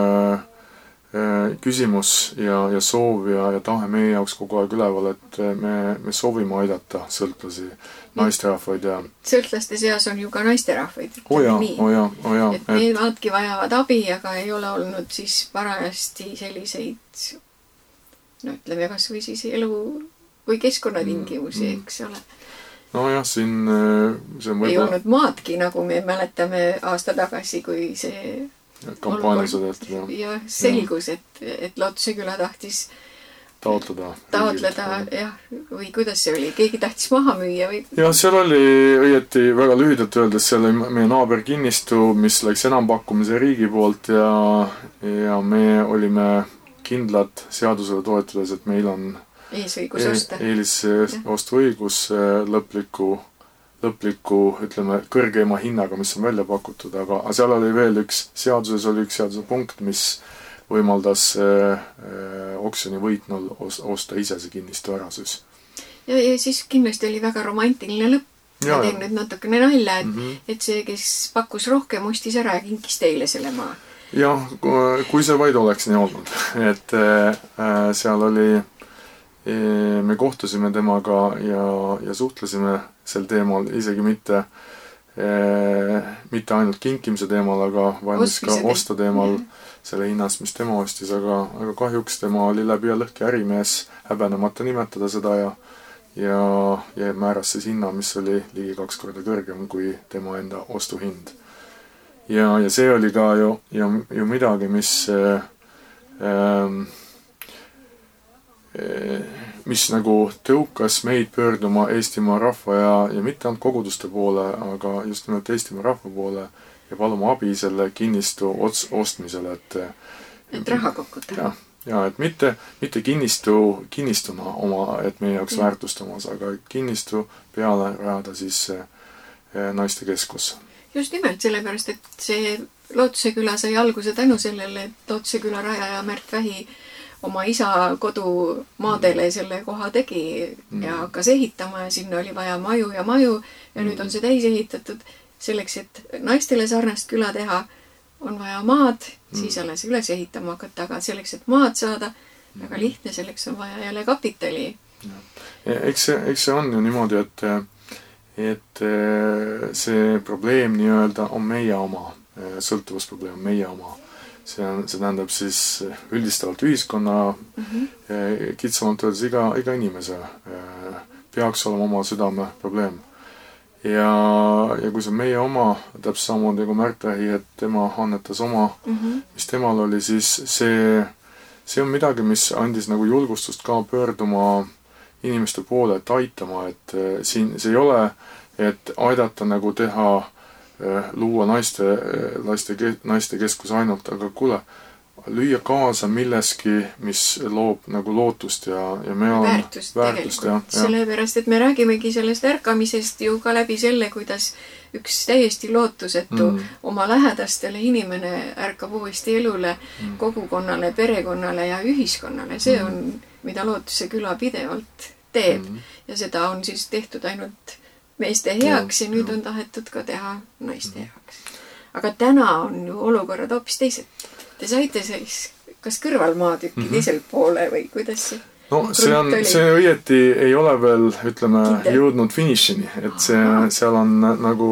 küsimus ja soov ja tahe meie jaoks kogu aeg üleval, et me soovime aidata sõltlasi naisterahvaid ja sõltlaste seas on ju ka naisterahvaid. Et nemadki vajavad abi, aga ei ole olnud siis parajasti selliseid, no ütleme kas või siis elu või keskkonnatingimusi, eks ole. No jah, siin see on ei olnud maadki, nagu me mäletame aasta tagasi, kui see kampaaniasõdest ja selgus, et Lootuse küla tahtis taotleda, jah, või kuidas see oli? Keegi tahtis maha müüa või? Jah, seal oli õieti väga lühidalt öeldes, seal oli meie naaber kinnistu, mis läks enampakkumise riigi poolt ja me olime kindlad seadusele toetudes, et meil on eelisostuõigus lõpliku, ütleme, kõrgema hinnaga, mis on välja pakutud, aga seal oli veel seaduses seaduse punkt, mis võimaldas oksjoni võitnul osta ise see kinnistu ära siis. Ja siis kindlasti oli väga romantiline lõpp. Ma teen nüüd natukene nalja, et see, kes pakkus rohkem, ostis ära ja kinkis teile selle maa. Jah, kui see vaid oleks nii olnud. Et seal oli, me kohtusime temaga ja suhtlesime sel teemal, isegi mitte ainult kinkimise teemal, aga valmis ka osta teemal selle hinnast, mis tema ostis, aga kahjuks tema oli läbi ja lõhki ärimees, häbenemata nimetada seda ja määras siis hinna, mis oli ligi 2 korda kõrgem kui tema enda ostuhind. Ja see oli ka ju midagi, mis nagu tõukas meid pöörduma Eestimaa rahva ja mitte ainult koguduste poole, aga just nimelt Eestimaa rahva poole ja paluma abi selle kinnistu ostmisele, et raha kokkutada. Ja, et mitte kinnistuna oma, et meie jaoks väärtustamas, aga kinnistu peale rajada siis naiste keskus. Just nimelt sellepärast, et see Lootuse küla sai alguse tänu sellele, et Lootuse küla rajaja Märt Vähi oma isa kodumaadele selle koha tegi ja hakkas ehitama ja sinna oli vaja maju ja nüüd on see täis ehitatud. Selleks, et naistele sarnast küla teha, on vaja maad, siis alles üles ehitama hakata, aga selleks, et maad saada, väga lihtne, selleks on vaja jälle kapitali. Eks see on ju niimoodi, et see probleem nii-öelda on meie oma, sõltuvusprobleem on meie oma. See tähendab siis üldistavalt ühiskonna kitsamalt öeldes iga inimese peaks olema oma südame probleem. Ja kui see meie oma, täpselt samamoodi kui Märtvähi, et tema annetas oma, mis temal oli, siis see on midagi, mis andis nagu julgustust ka pöörduma inimeste poole, et aitama, et siin see ei ole, et aidata nagu teha, luua naiste keskus ainult, aga kuule, lüüa kaasa milleski, mis loob nagu lootust ja me oleme väärtust. Sellepärast, et me räägimegi sellest ärkamisest ju ka läbi selle, kuidas üks täiesti lootusetu oma lähedastele inimene ärkab uuesti elule, kogukonnale, perekonnale ja ühiskonnale. See on, mida Lootuse küla pidevalt teeb. Ja seda on siis tehtud ainult meeste heaks ja nüüd on tahetud ka teha naiste heaks. Aga täna on ju olukorrad hoopis teised. Te saite siis kas kõrvalmaatükki teisel poole või kuidas see? No see õieti ei ole veel, ütleme, jõudnud finišini, et seal on nagu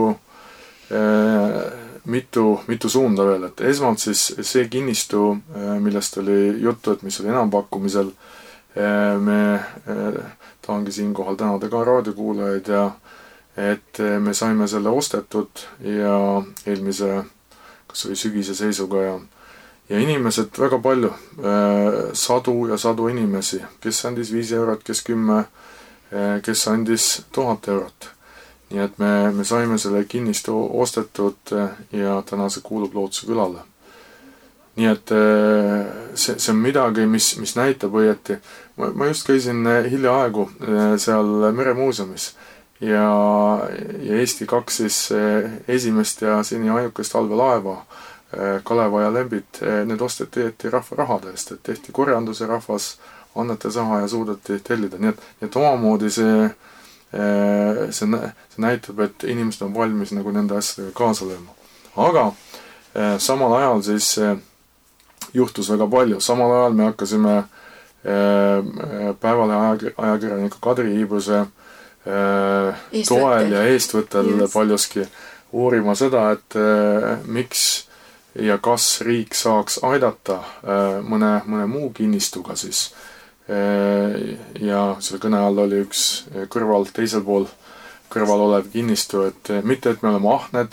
mitu suunda veel, et esmalt siis see kinnistu, millest oli juttu, et mis oli enampakkumisel, me tahangi siinkohal tänada ka raadiokuulajaid ja et me saime selle ostetud ja eelmise, kas oli sügise seisuga ja inimesed väga palju, sadu inimesi, kes andis 5 eurot, kes 10, kes andis 1000 eurot. Nii et me saime selle kinnistu ostetud ja täna see kuulub Lootuse külale. Nii et see on midagi, mis näitab õieti. Ma just käisin hiljaaegu seal Meremuuseumis ja Eesti 2 siis esimest ja seni ainukest allveelaeva Kaleva ja Lembit, need osteti rahva rahade eest, et tehti korjanduse rahvas, annetas raha ja suudeti tellida. Nii et omamoodi see näitab, et inimesed on valmis nagu nende asjadega kaasa lööma. Aga samal ajal siis juhtus väga palju. Samal ajal me hakkasime Päevalehe ajakirjaniku Kadri Iibruse toel ja eestvõttel paljuski uurima seda, et miks ja kas riik saaks aidata mõne muu kinnistuga siis. Ja selle kõne all oli üks teisel pool kõrval olev kinnistu, et mitte, et me oleme ahned,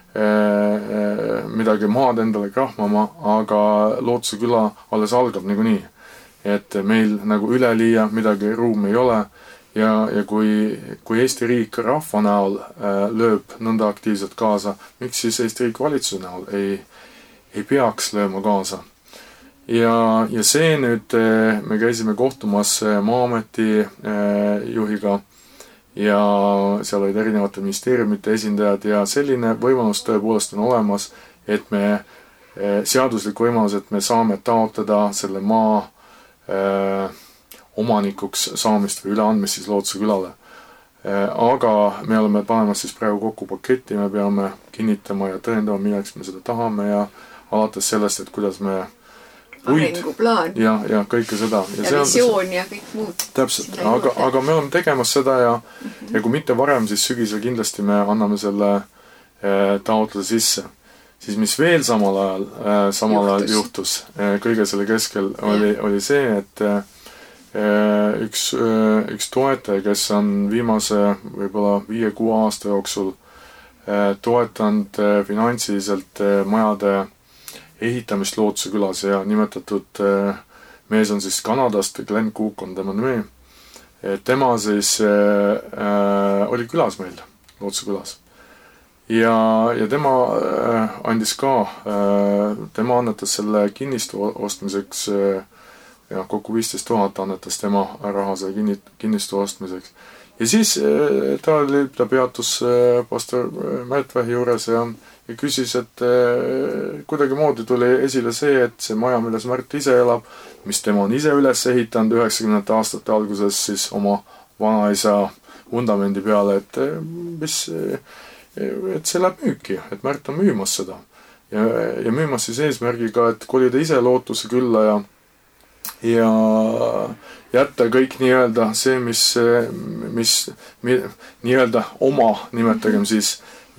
midagi maad endale krahmama, aga Lootuse küla alles algab niikuinii. Et meil nagu üleliia midagi ruumi ei ole ja kui Eesti riik rahva näol lööb nõnda aktiivselt kaasa, miks siis Eesti riik valitsuse näol ei peaks lööma kaasa. Ja see nüüd, me käisime kohtumas Maa-ameti juhiga ja seal olid erinevate ministeeriumite esindajad ja selline võimalus tõepoolest on olemas, et me seaduslik võimalus, et me saame taotleda selle maa omanikuks saamist või üleandmist siis Lootuse külale. Aga me oleme panemas siis praegu kokku paketti, me peame kinnitama ja tõendama, milleks me seda tahame ja alates sellest, et kuidas me arenguplaan ja kõike seda. Ja visioon ja kõik muud. Täpselt, aga me oleme tegemas seda ja kui mitte varem, siis sügisel kindlasti me anname selle taotluse sisse. Siis mis veel samal ajal juhtus, kõige selle keskel oli see, et üks toetaja, kes on viimase võib-olla 5-6 aasta jooksul toetanud finantsiliselt majade ehitamist Lootuse külas ja nimetatud mees on siis Kanadast, Glenn Cook on tema nimi. Tema siis oli külas meil, Lootuse külas. Ja tema andis ka, tema annetas selle kinnistu ostmiseks, kokku 15 000 annetas tema raha selle kinnistu ostmiseks. Ja siis ta peatus pastor Märtvähi juures ja küsis, et kuidagimoodi tuli esile see, et see maja, milles Märt ise elab, mis tema on ise üles ehitanud 90. aastate alguses siis oma vanaisa vundamendi peale, et see läheb müüki, et Märt on müümas seda. Ja müümas siis eesmärgiga, et kolida ise Lootuse külla ja jätta kõik nii-öelda see, mis nii-öelda oma nimetagem siis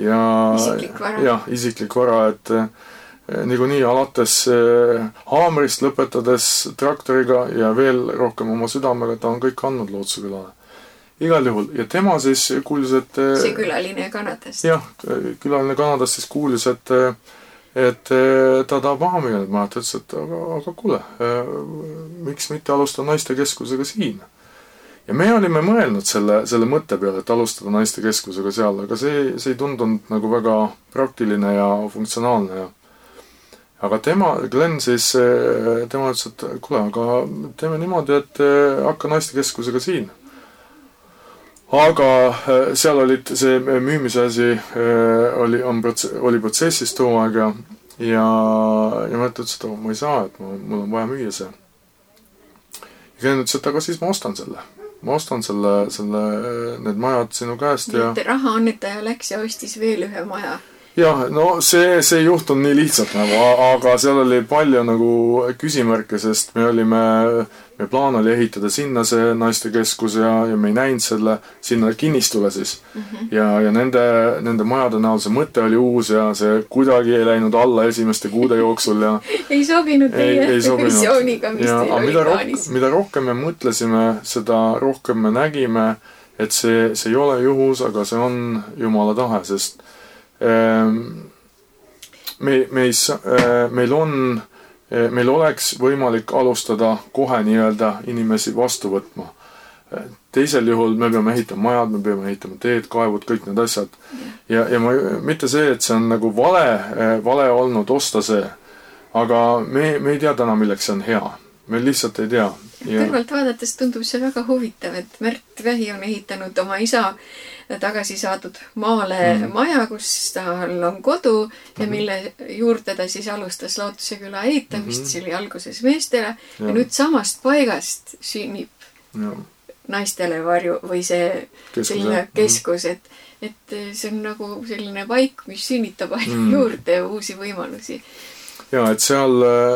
isiklik vara, et niikuinii alates haamrist lõpetades traktoriga ja veel rohkem oma südamega, ta on kõik andnud Lootuse külale. Igal juhul. Ja tema siis kuulis, et see külaline Kanadast. Jah, külaline Kanadast siis kuulis, et ta tahab maha müüa need majad. Ta ütles, et aga kuule, miks mitte alustada naistekeskusega siin? Ja me olime mõelnud selle mõtte peale, et alustada naistekeskusega seal, aga see ei tundunud nagu väga praktiline ja funktsionaalne. Aga Glenn siis, tema ütles, et kuule, aga teeme niimoodi, et hakka naistekeskusega siin. Aga seal see müümise asi oli protsessis too aeg ja ma ütles, et ma ei saa, et mul on vaja müüa see. Ja Glenn ütles, et aga siis ma ostan selle. Ma ostan need majad sinu käest ja... Raha annetaja läks ja ostis veel ühe maja. Jah, no see ei juhtunud nii lihtsalt nagu, aga seal oli palju nagu küsimärke, sest me plaan oli ehitada sinna see naistekeskus ja me ei näinud sinna kinnistule siis. Ja nende majade näol see mõte oli uus ja see kuidagi ei läinud alla esimeste kuude jooksul ja... ei sobinud teie visiooniga, mis teil oli plaanis. Mida rohkem me mõtlesime, seda rohkem me nägime, et see ei ole juhus, aga see on Jumala tahe, sest meil oleks võimalik alustada kohe nii-öelda inimesi vastu võtma. Teisel juhul me peame ehitama majad, me peame ehitama teed, kaevud, kõik need asjad. Ja mitte see, et see on nagu vale olnud osta see, aga me ei tea täna, milleks see on hea. Me lihtsalt ei tea. Kõrvalt vaadates tundub see väga huvitav, et Märt Vähi on ehitanud oma isa tagasi saadud maale maja, kus tal on kodu ja mille juurde ta siis alustas Lootuse küla ehitamist, see oli alguses meestele ja nüüd samast paigast sünnib naistele varju või see selline keskus, et see on nagu selline paik, mis sünnitab juurde uusi võimalusi. Ja, et seal...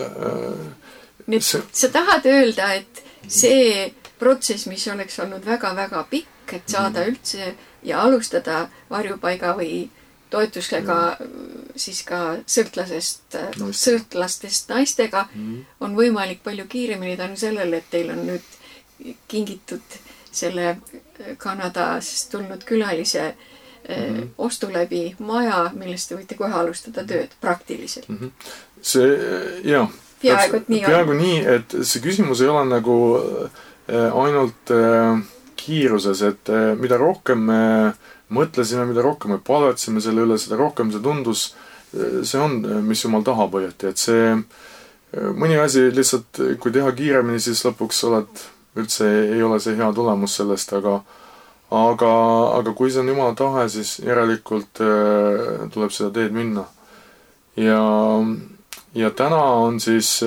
Sa tahad öelda, et see protsess, mis oleks olnud väga-väga pikk, et saada üldse ja alustada varjupaiga või toetusega siis ka sõltlastest naistega on võimalik palju kiiremini tänu sellele, et teil on nüüd kingitud selle Kanadast tulnud külalise ostu läbi maja, millest te võite kohe alustada tööd praktiliselt. See, jah. Peaaegu nii, et see küsimus ei ole nagu ainult kiiruses, et mida rohkem me mõtlesime, mida rohkem me palvetsime selle üle, seda rohkem see tundus, see on, mis Jumal tahab õieti, et see mõni asi lihtsalt, kui teha kiiremini, siis lõpuks üldse ei ole see hea tulemus sellest, aga kui see on Jumala tahe, siis järelikult tuleb seda teed minna. Ja täna on siis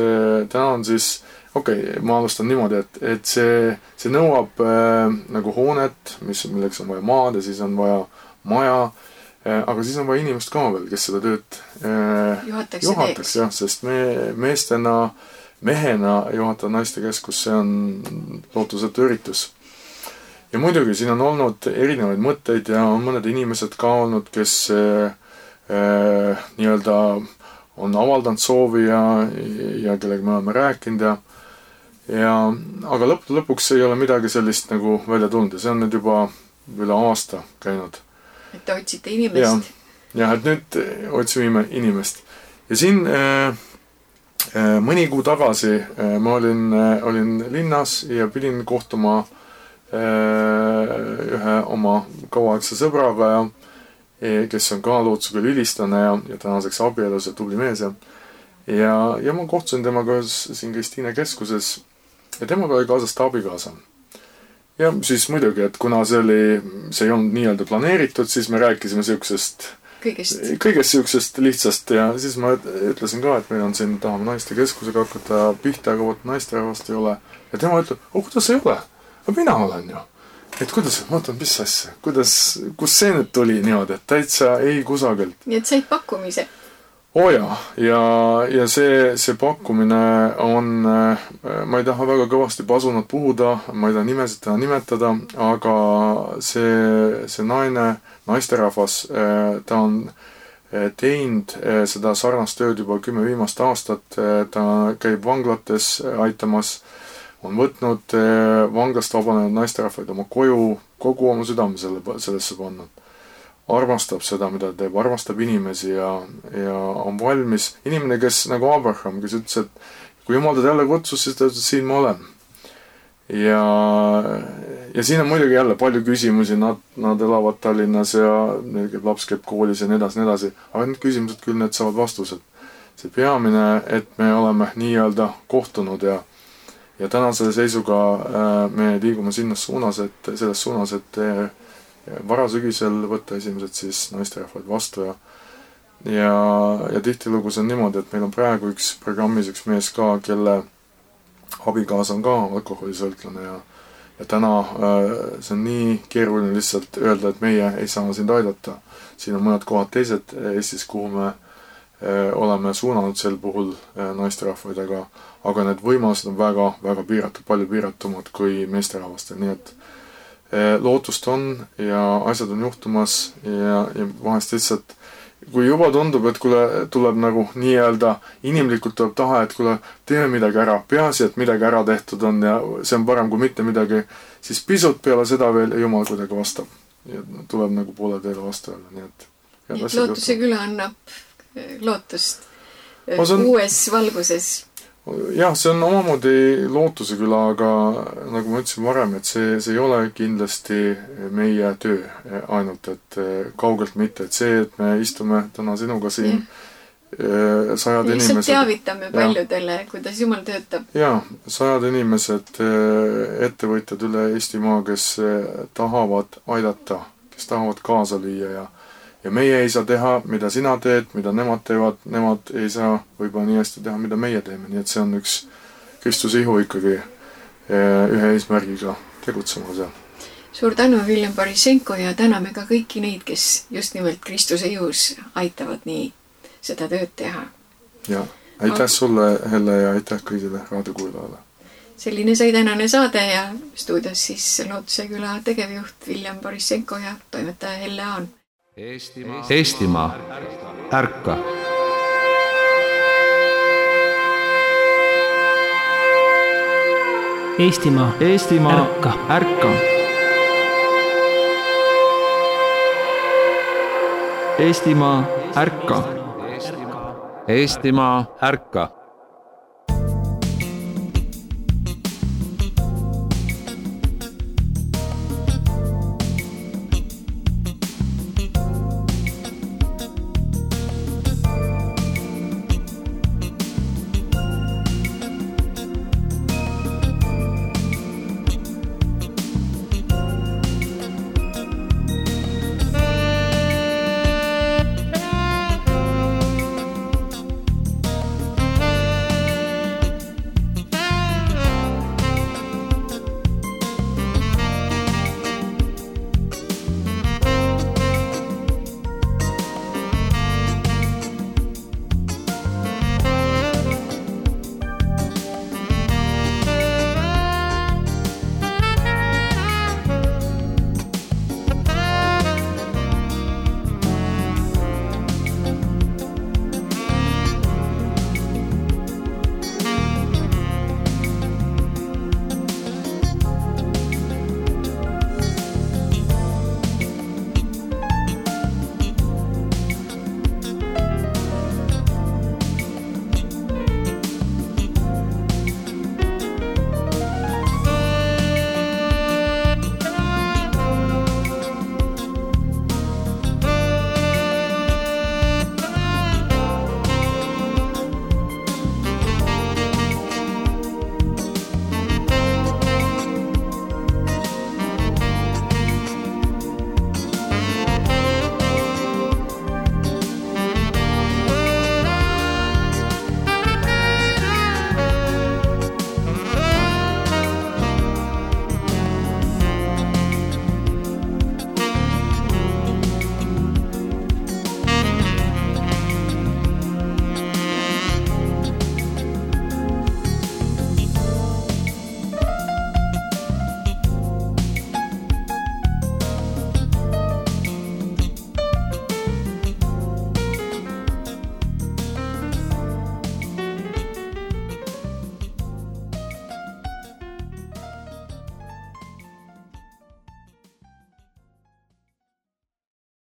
ma alustan niimoodi, et see nõuab nagu hoonet, milleks on vaja maad ja siis on vaja maja, aga siis on vaja inimest ka veel, kes seda tööd juhataks, jah, sest mehena juhatada naistekeskus, see on lootusetu üritus. Ja muidugi siin on olnud erinevaid mõtteid ja on mõned inimesed ka olnud, kes nii-öelda on avaldanud soovi ja kellega me oleme rääkinud aga lõpuks ei ole midagi sellist nagu välja tulnud ja see on nüüd juba üle aasta käinud. Et te otsite inimest? Ja, et nüüd otsime inimest. Ja siin mõni kuu tagasi ma olin linnas ja pidin kohtuma ühe oma kauaaegse sõbraga kes on ka Lootuse küll ülistlane ja tänaseks abielus ja tubli mees ja ma kohtusin temaga siin Kristiine keskuses ja temaga oli kaasas ta abikaasa. Ja siis muidugi, et kuna see ei olnud nii-öelda planeeritud, siis me rääkisime siuksest kõigest siuksest lihtsast ja siis ma ütlesin ka, et meil on siin, tahame naiste keskusega hakata pihta, aga vot naisterahvast ei ole. Ja tema ütleb, kuidas ei ole? Aga mina olen ju. Et kuidas, mõtlen, mis asja? Kus see nüüd tuli niimoodi, et täitsa ei kusagilt? Nii et said pakkumise? Ja see pakkumine on, ma ei taha väga kõvasti pasunat puhuda, ma ei taha nimesid taha nimetada, aga see naisterahvas, ta on teinud seda sarnast tööd juba 10 viimast aastat, ta käib vanglates aitamas, on võtnud vanglast vabanenud naisterahvaid oma koju, kogu oma südame sellesse pannud. Armastab seda, mida teeb, armastab inimesi ja on valmis. Inimene, kes nagu Abraham, kes ütles, et kui Jumal teda jälle kutsus, siis ta ütles, et siin ma olen. Ja siin on muidugi jälle palju küsimusi, nad elavad Tallinnas ja laps käib koolis ja nii edasi. Aga need küsimused küll, need saavad vastused. See peamine, et me oleme nii-öelda kohtunud ja tänase seisuga me liigume selles suunas, et varasügisel võtta esimesed siis naisterahvaid vastu ja tihtilugu see on niimoodi, et meil on praegu üks programmis üks mees ka, kelle abikaasa on ka alkoholisõltlane ja täna see on nii keeruline lihtsalt öelda, et meie ei saa sind aidata. Siin on mõned kohad teised Eestis, kuhu me oleme suunanud sel puhul naisterahvaid, aga need võimalused on väga, väga piiratud, palju piiratumad kui meesterahvastel, nii et lootust on ja asjad on juhtumas ja vahest lihtsalt, kui juba tundub, et tuleb nagu nii-öelda inimlikult tuleb taha, et teeme midagi ära, peaasi, et midagi ära tehtud on ja see on parem kui mitte midagi, siis pisut peale seda veel Jumal kuidagi vastab. Ja tuleb nagu poole teele vastu jälle, nii et lootuse küla annab lootust uues valguses. Jah, see on omamoodi lootuse küla, aga nagu ma ütlesin varem, et see ei ole kindlasti meie töö ainult, et kaugelt mitte, et see, et me istume täna sinuga siin sajad inimesed. Lihtsalt teavitame paljudele, kuidas Jumal töötab. Jah, sajad inimesed, ettevõtjad üle Eestimaa, kes tahavad aidata, kes tahavad kaasa lüüa ja meie ei saa teha, mida sina teed, mida nemad teevad, nemad ei saa võib-olla nii hästi teha, mida meie teeme, nii et see on üks Kristuse ihu ikkagi ühe eesmärgiga tegutsema seal. Suur tänu, Viljem Borisenko, ja täname ka kõiki neid, kes just nimelt Kristuse ihus aitavad nii seda tööd teha. Ja, aitäh sulle, Helle, ja aitäh kõigile raadiokuulajale. Selline sai tänane saade ja stuudios siis Lootuse küla tegevjuht Viljem Borisenko ja toimetaja Helle Aan. Eestimaa, ärka! Eestimaa, ärka! Eestimaa, ärka! Eestimaa, ärka!